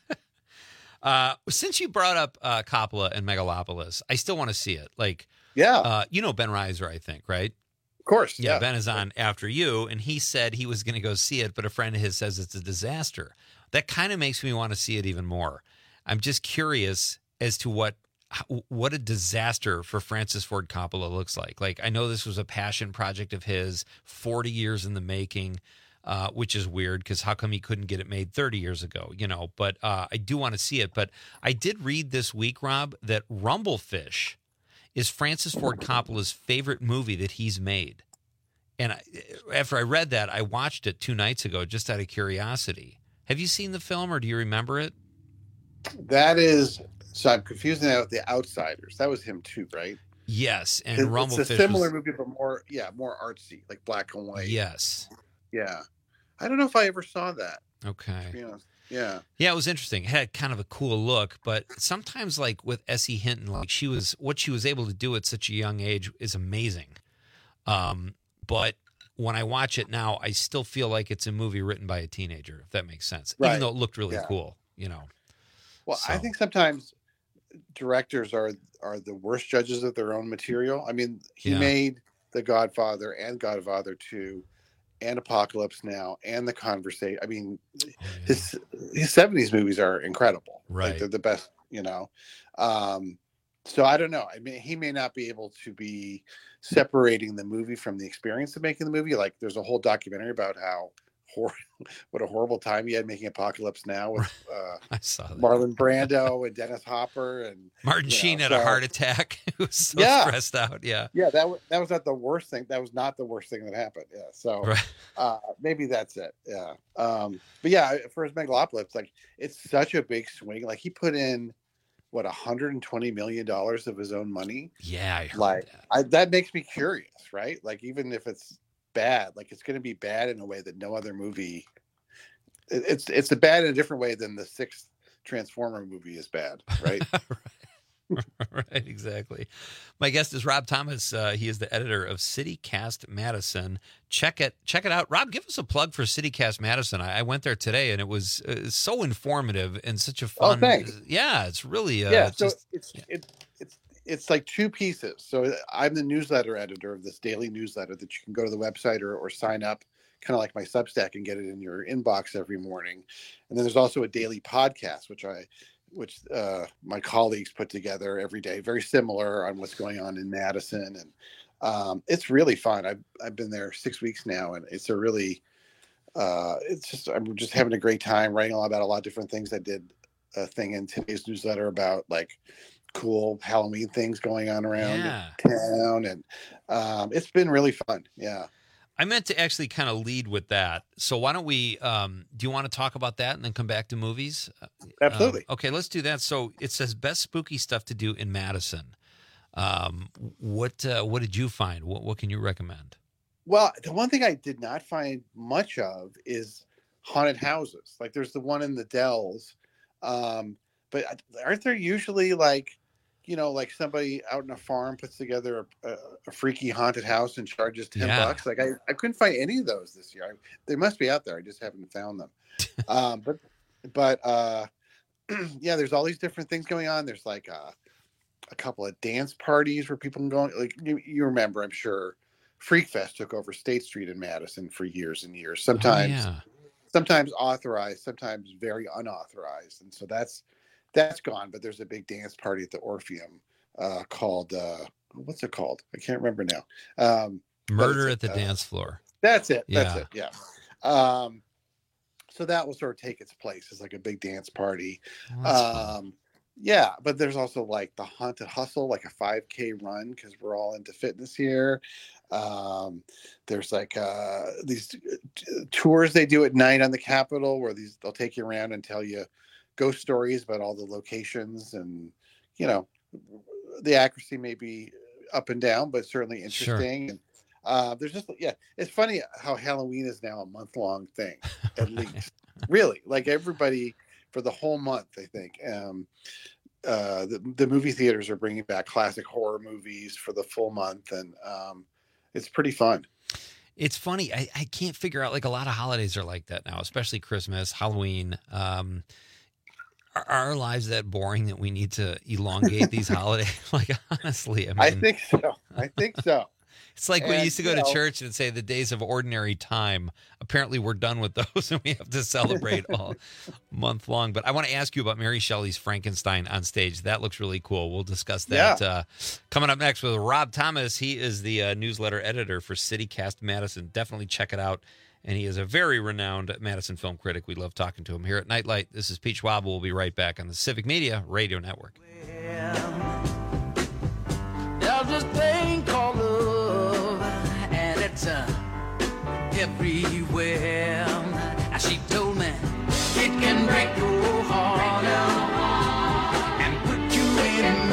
Since you brought up Coppola and Megalopolis, I still want to see it. Like, Ben Reiser, I think, right? Of course. Yeah, Ben is on after you, and he said he was going to go see it, but a friend of his says it's a disaster. That kind of makes me want to see it even more. I'm just curious as to what a disaster for Francis Ford Coppola looks like. Like, I know this was a passion project of his, 40 years in the making. Which is weird because how come he couldn't get it made 30 years ago, But I do want to see it. But I did read this week, Rob, that Rumblefish is Francis Ford Coppola's favorite movie that he's made. And after I read that, I watched it 2 nights ago just out of curiosity. Have you seen the film or do you remember it? So I'm confusing that with The Outsiders. That was him too, right? Yes. And Rumblefish it's a similar movie, but more artsy, like black and white. Yes. Yeah. I don't know if I ever saw that. Okay. To be honest. Yeah. Yeah, it was interesting. It had kind of a cool look, but sometimes like with S.E. Hinton, like what she was able to do at such a young age is amazing. But when I watch it now, I still feel like it's a movie written by a teenager, if that makes sense. Right. Even though it looked really cool, Well, so. I think sometimes directors are the worst judges of their own material. I mean, he made The Godfather and Godfather 2 and Apocalypse Now and The Conversation. I mean, his 70s movies are incredible. Right. Like, they're the best, So I don't know. I mean, he may not be able to be separating the movie from the experience of making the movie. Like, there's a whole documentary about how what a horrible time he had making Apocalypse Now with I saw that. Marlon Brando and Dennis Hopper and Martin Sheen had a heart attack. He was so stressed out. Yeah. Yeah, that was not the worst thing. That was not the worst thing that happened. Yeah. So maybe that's it. Yeah. But yeah, for his Megalopolis, like, it's such a big swing. Like, he put in what, $120 million of his own money. Yeah, I heard that. That makes me curious, right? Like, even if it's bad, like, it's going to be bad in a way that no other movie. It's a bad in a different way than the 6th Transformer movie is bad, right? Right, exactly. My guest is Rob Thomas. He is the editor of CityCast Madison. Check it out. Rob, give us a plug for CityCast Madison. I went there today, and it was so informative and such a fun. Oh, thanks. Yeah, it's really So it's like two pieces. So I'm the newsletter editor of this daily newsletter that you can go to the website or sign up, kind of like my Substack, and get it in your inbox every morning. And then there's also a daily podcast, which my colleagues put together every day, very similar on what's going on in Madison. And it's really fun. I've been there 6 weeks now, and it's a really, I'm just having a great time writing about a lot of different things. I did a thing in today's newsletter about like cool Halloween things going on around town. And it's been really fun. Yeah. I meant to actually kind of lead with that. So why don't we, do you want to talk about that and then come back to movies? Absolutely. Okay, let's do that. So it says best spooky stuff to do in Madison. What did you find? What can you recommend? Well, the one thing I did not find much of is haunted houses. Like, there's the one in the Dells. But aren't there usually like somebody out in a farm puts together a freaky haunted house and charges $10? Like, I couldn't find any of those this year. They must be out there. I just haven't found them. But yeah, there's all these different things going on. There's like a couple of dance parties where people can go. Like, you remember, I'm sure, Freak Fest took over State Street in Madison for years and years. Sometimes authorized, sometimes very unauthorized, and so that's gone. But there's a big dance party at the Orpheum called what's it called? I can't remember now. Murder at the Dance Floor. That's it. That's it. Yeah. So that will sort of take its place as like a big dance party. Yeah, but there's also like the Haunted Hustle, like a 5K run, because we're all into fitness here. There's like these tours they do at night on the Capitol where they'll take you around and tell you ghost stories about all the locations, and the accuracy may be up and down, but certainly interesting. Sure. And there's just it's funny how Halloween is now a month-long thing, at least. Really, like everybody for the whole month, I think. The movie theaters are bringing back classic horror movies for the full month, and it's pretty fun. It's funny. I can't figure out, like, a lot of holidays are like that now, especially Christmas, Halloween. Are our lives that boring that we need to elongate these holidays? Like, honestly, I think so. It's like when you used to go to church and say the days of ordinary time. Apparently, we're done with those, and we have to celebrate all month long. But I want to ask you about Mary Shelley's Frankenstein on stage. That looks really cool. We'll discuss that coming up next with Rob Thomas. He is the newsletter editor for CityCast Madison. Definitely check it out. And he is a very renowned Madison film critic. We love talking to him here at Nightlight. This is Pete Schwab. We'll be right back on the Civic Media Radio Network. There's this thing called love, and it's everywhere. As she told me, it can break your heart and put you in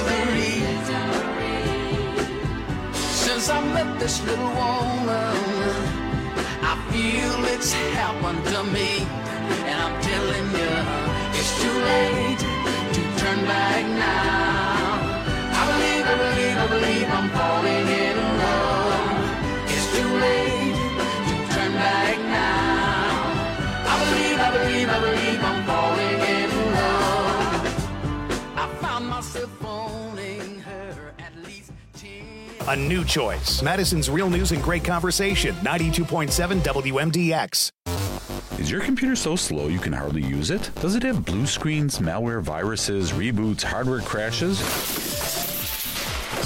misery. Since I met this little woman, I feel it's happened to me, and I'm telling you, it's too late to turn back now. I believe I'm falling in love. It's too late to turn back now. I believe I'm falling in love. I found myself phoning her at least 10. A new choice. Madison's Real News and Great Conversation. 92.7 WMDX. Is your computer so slow you can hardly use it? Does it have blue screens, malware, viruses, reboots, hardware crashes?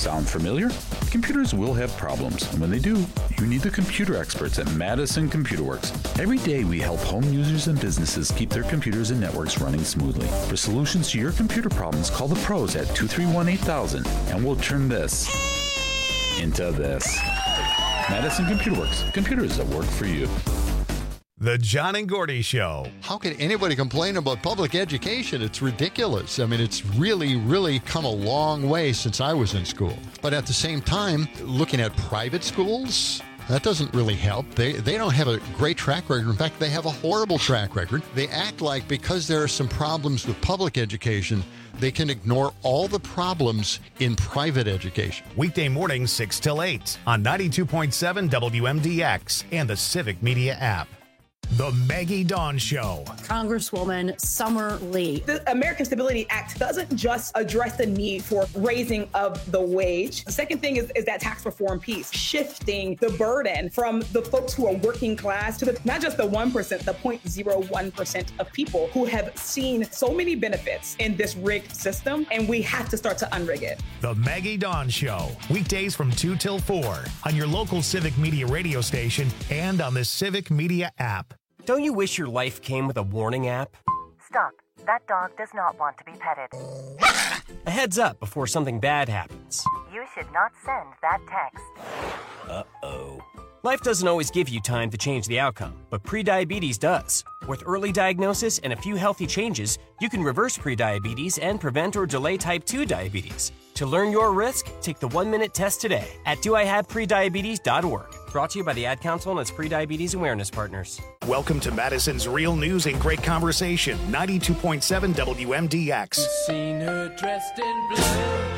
Sound familiar? Computers will have problems, and when they do, you need the computer experts at Madison Computer Works. Every day we help home users and businesses keep their computers and networks running smoothly. For solutions to your computer problems, call the pros at 231-8000, and we'll turn this into this. Madison Computer Works. Computers that work for you. The John and Gordy Show. How can anybody complain about public education? It's ridiculous. I mean, it's really come a long way since I was in school. But at the same time, looking at private schools, that doesn't really help. They don't have a great track record. In fact, they have a horrible track record. They act like because there are some problems with public education, they can ignore all the problems in private education. Weekday mornings 6 till 8 on 92.7 WMDX and the Civic Media app. The Maggie Dawn Show. Congresswoman Summer Lee. The American Stability Act doesn't just address the need for raising of the wage. The second thing is that tax reform piece, shifting the burden from the folks who are working class to not just the 1%, the 0.01% of people who have seen so many benefits in this rigged system, and we have to start to unrig it. The Maggie Dawn Show. Weekdays from 2 till 4 on your local Civic Media radio station and on the Civic Media app. Don't you wish your life came with a warning app? Stop. That dog does not want to be petted. A heads up before something bad happens. You should not send that text. Uh-oh. Life doesn't always give you time to change the outcome, but prediabetes does. With early diagnosis and a few healthy changes, you can reverse prediabetes and prevent or delay type 2 diabetes. To learn your risk, take the 1-minute test today at doihaveprediabetes.org. Brought to you by the Ad Council and its prediabetes awareness partners. Welcome to Madison's Real News and Great Conversation, 92.7 WMDX. Seen her dressed in blue.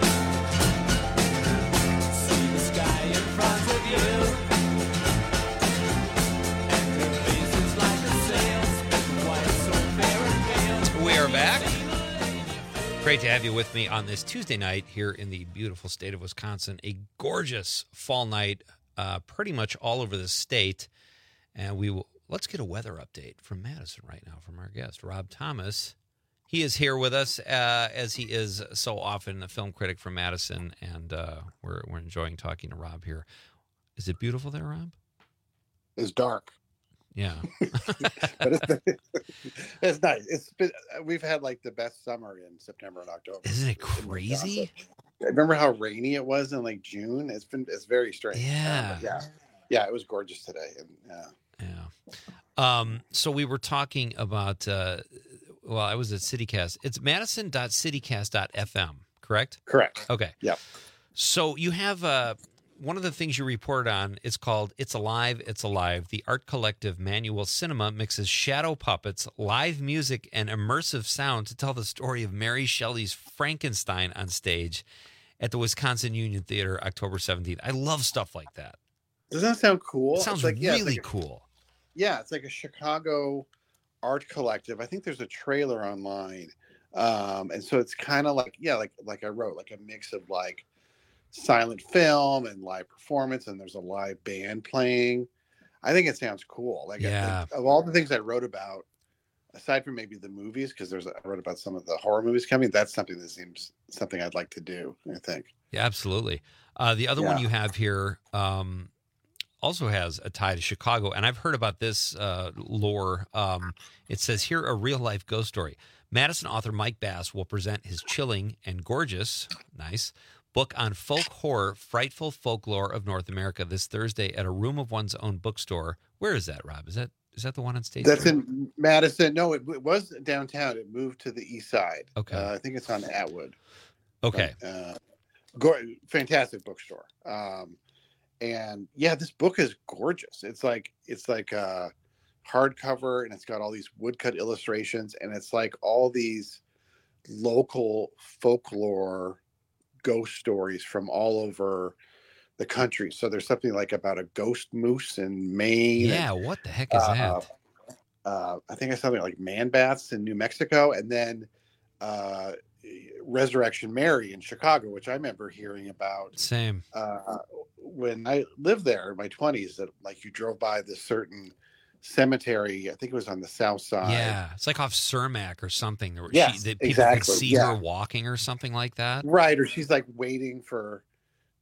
See the sky in front of you. And her face is like a sail, split white, so fair and pale. We are back. Great to have you with me on this Tuesday night here in the beautiful state of Wisconsin. A gorgeous fall night, pretty much all over the state. And let's get a weather update from Madison right now from our guest, Rob Thomas. He is here with us, as he is so often, a film critic from Madison, and we're enjoying talking to Rob here. Is it beautiful there, Rob? It's dark. Yeah. But it's nice. We've had like the best summer in September and October. Isn't it crazy? Remember how rainy it was in like June? It's very strange. Yeah. Yeah, it was gorgeous today. And so we were talking about I was at CityCast. It's madison.citycast.fm, correct? Correct. Okay. Yeah. So you have one of the things you report on is called It's Alive, It's Alive. The art collective Manual Cinema mixes shadow puppets, live music, and immersive sound to tell the story of Mary Shelley's Frankenstein on stage at the Wisconsin Union Theater, October 17th. I love stuff like that. Doesn't that sound cool? It sounds really cool. Yeah, it's like a Chicago art collective. I think there's a trailer online. And so it's kind of like I wrote, like a mix of like silent film and live performance, and there's a live band playing. I think it sounds cool. Like of all the things I wrote about, aside from maybe the movies, because I wrote about some of the horror movies coming, that's something that seems something I'd like to do, I think. Yeah, absolutely. The other one you have here also has a tie to Chicago, and I've heard about this lore. It says here, a real-life ghost story. Madison author Mike Bass will present his chilling and gorgeous, book on folk horror, frightful folklore of North America this Thursday at a Room of One's Own bookstore. Where is that, Rob? Is that the one on State That's Street? in Madison. No, it was downtown. It moved to the east side. Okay. I think it's on Atwood. Okay. Fantastic bookstore. And yeah, this book is gorgeous. It's like a hardcover, and it's got all these woodcut illustrations, and it's like all these local folklore ghost stories from all over the country. So there's something like about a ghost moose in Maine. Yeah, what the heck is that? I think it's something like man bats in New Mexico, and then Resurrection Mary in Chicago, which I remember hearing about. Same. When I lived there in my 20s, that like you drove by this certain cemetery. I think it was on the south side. Yeah, it's like off Cermak or something. Yes, people exactly. could see her walking or something like that. Right, or she's like waiting for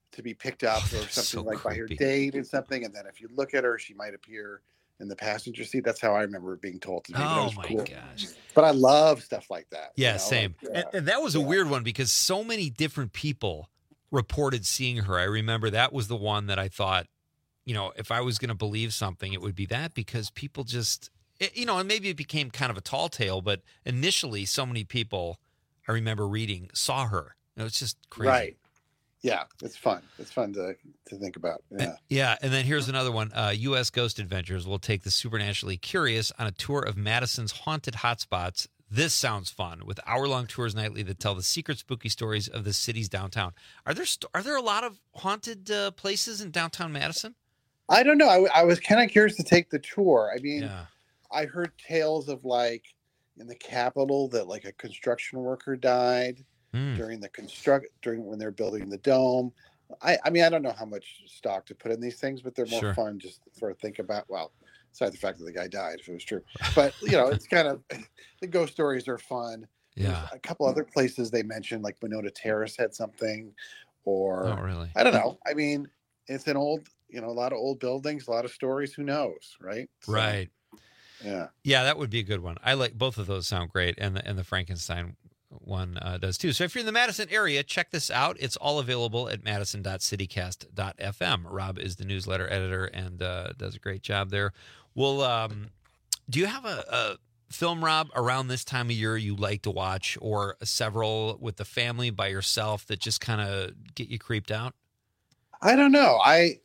to be picked up or something So like by her creepy. date and something. And then if you look at her, she might appear in the passenger seat. That's how I remember it being told to me. That Oh was my cool. gosh. But I love stuff like that. Yeah, you know, same. like, And that was a weird one because so many different people reported seeing her. I remember that was the one that I thought, you know, if I was going to believe something, it would be that, because people just, you know, and maybe it became kind of a tall tale, but initially so many people I remember reading saw her. You know, it's just crazy. Right. Yeah, it's fun. It's fun to think about. Yeah. Yeah, and then here's another one. U.S. Ghost Adventures will take the supernaturally curious on a tour of Madison's haunted hotspots. This sounds fun, with hour-long tours nightly that tell the secret, spooky stories of the city's downtown. Are there a lot of haunted places in downtown Madison? I don't know. I was kind of curious to take the tour. I mean, I heard tales of like in the Capitol that like a construction worker died during when they're building the dome. I mean, I don't know how much stock to put in these things, but they're more fun just to sort of think about. Well, aside the fact that the guy died, if it was true, but you know, it's kind of the ghost stories are fun. Yeah, there's a couple other places they mentioned, like Monona Terrace had something, or oh, really? I don't know. I mean, it's an old, you know, a lot of old buildings, a lot of stories. Who knows, right? So, Right. Yeah. Yeah, that would be a good one. I like both of those. Sound great, and the Frankenstein one does too. So if you're in the Madison area, check this out. It's all available at madison.citycast.fm. Rob is the newsletter editor and does a great job there. Well, do you have a film, Rob, around this time of year you like to watch, or several with the family by yourself that just kind of get you creeped out? I don't know. I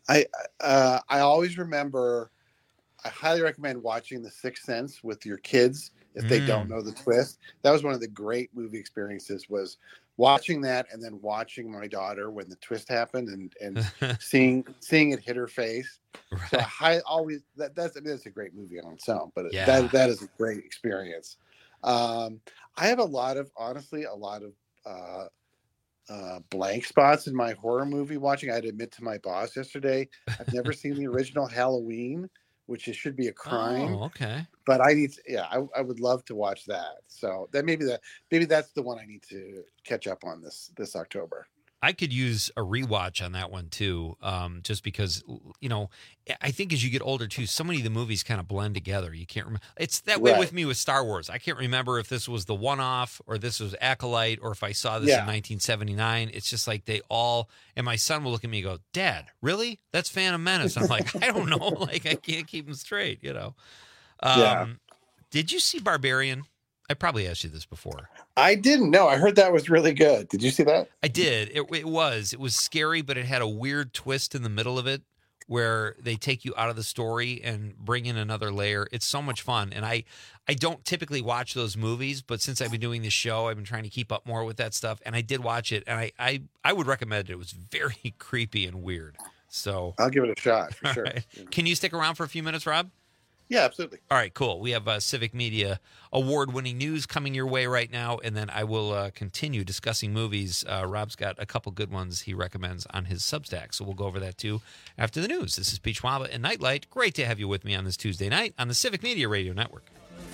always remember. I highly recommend watching The Sixth Sense with your kids if they don't know the twist. That was one of the great movie experiences, was watching that and then watching my daughter when the twist happened and seeing it hit her face. Right. So that's a great movie on its own, but that is a great experience. I have a lot of blank spots in my horror movie watching. I had to admit to my boss yesterday, I've never seen the original Halloween, which should be a crime. Oh, okay. But I would love to watch that. So that maybe that's the one I need to catch up on this October. I could use a rewatch on that one too, just because, you know, I think as you get older too, so many of the movies kind of blend together. You can't remember. It's that way with me with Star Wars. I can't remember if this was the one-off or this was Acolyte or if I saw this in 1979. It's just like they all, and my son will look at me and go, "Dad, really? That's Phantom Menace." I'm like, I don't know. Like, I can't keep them straight, you know. Did you see Barbarian? I probably asked you this before. I didn't know. I heard that was really good. Did you see that? I did. It was scary, but it had a weird twist in the middle of it where they take you out of the story and bring in another layer. It's so much fun. And I don't typically watch those movies, but since I've been doing this show, I've been trying to keep up more with that stuff. And I did watch it, and I would recommend it. It was very creepy and weird. So I'll give it a shot for sure. Right. Can you stick around for a few minutes, Rob? Yeah, absolutely. All right, cool. We have Civic Media award-winning news coming your way right now, and then I will continue discussing movies. Rob's got a couple good ones he recommends on his Substack, so we'll go over that too after the news. This is Pete Schwaba and Nightlight. Great to have you with me on this Tuesday night on the Civic Media Radio Network.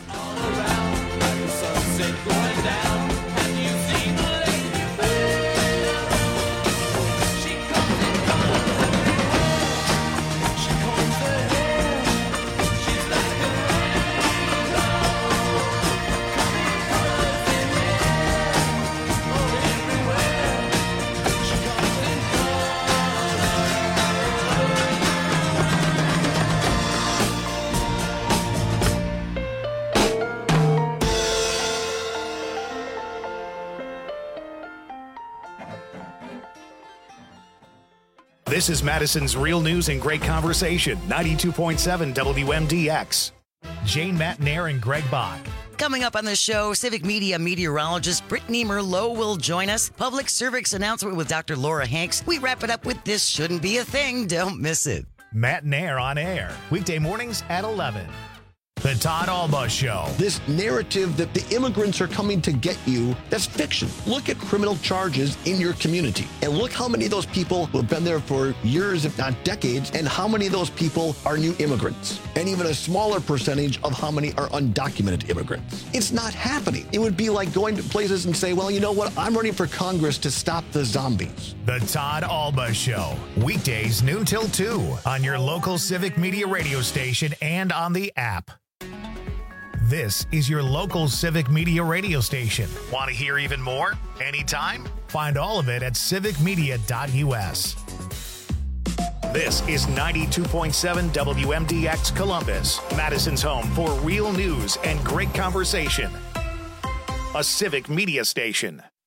This is Madison's Real News and Great Conversation, 92.7 WMDX. Jane Matnair and Greg Bach. Coming up on the show, Civic Media meteorologist Brittany Merlot will join us. Public cervix announcement with Dr. Laura Hanks. We wrap it up with This Shouldn't Be a Thing. Don't miss it. Matnair on air, weekday mornings at 11. The Todd Alba Show. This narrative that the immigrants are coming to get you, that's fiction. Look at criminal charges in your community and look how many of those people who have been there for years, if not decades, and how many of those people are new immigrants, and even a smaller percentage of how many are undocumented immigrants. It's not happening. It would be like going to places and say, well, you know what? I'm running for Congress to stop the zombies. The Todd Alba Show. Weekdays noon till 2 on your local Civic Media radio station and on the app. This is your local Civic Media radio station. Want to hear even more? Anytime? Find all of it at civicmedia.us. This is 92.7 WMDX Columbus, Madison's home for real news and great conversation. A Civic Media station.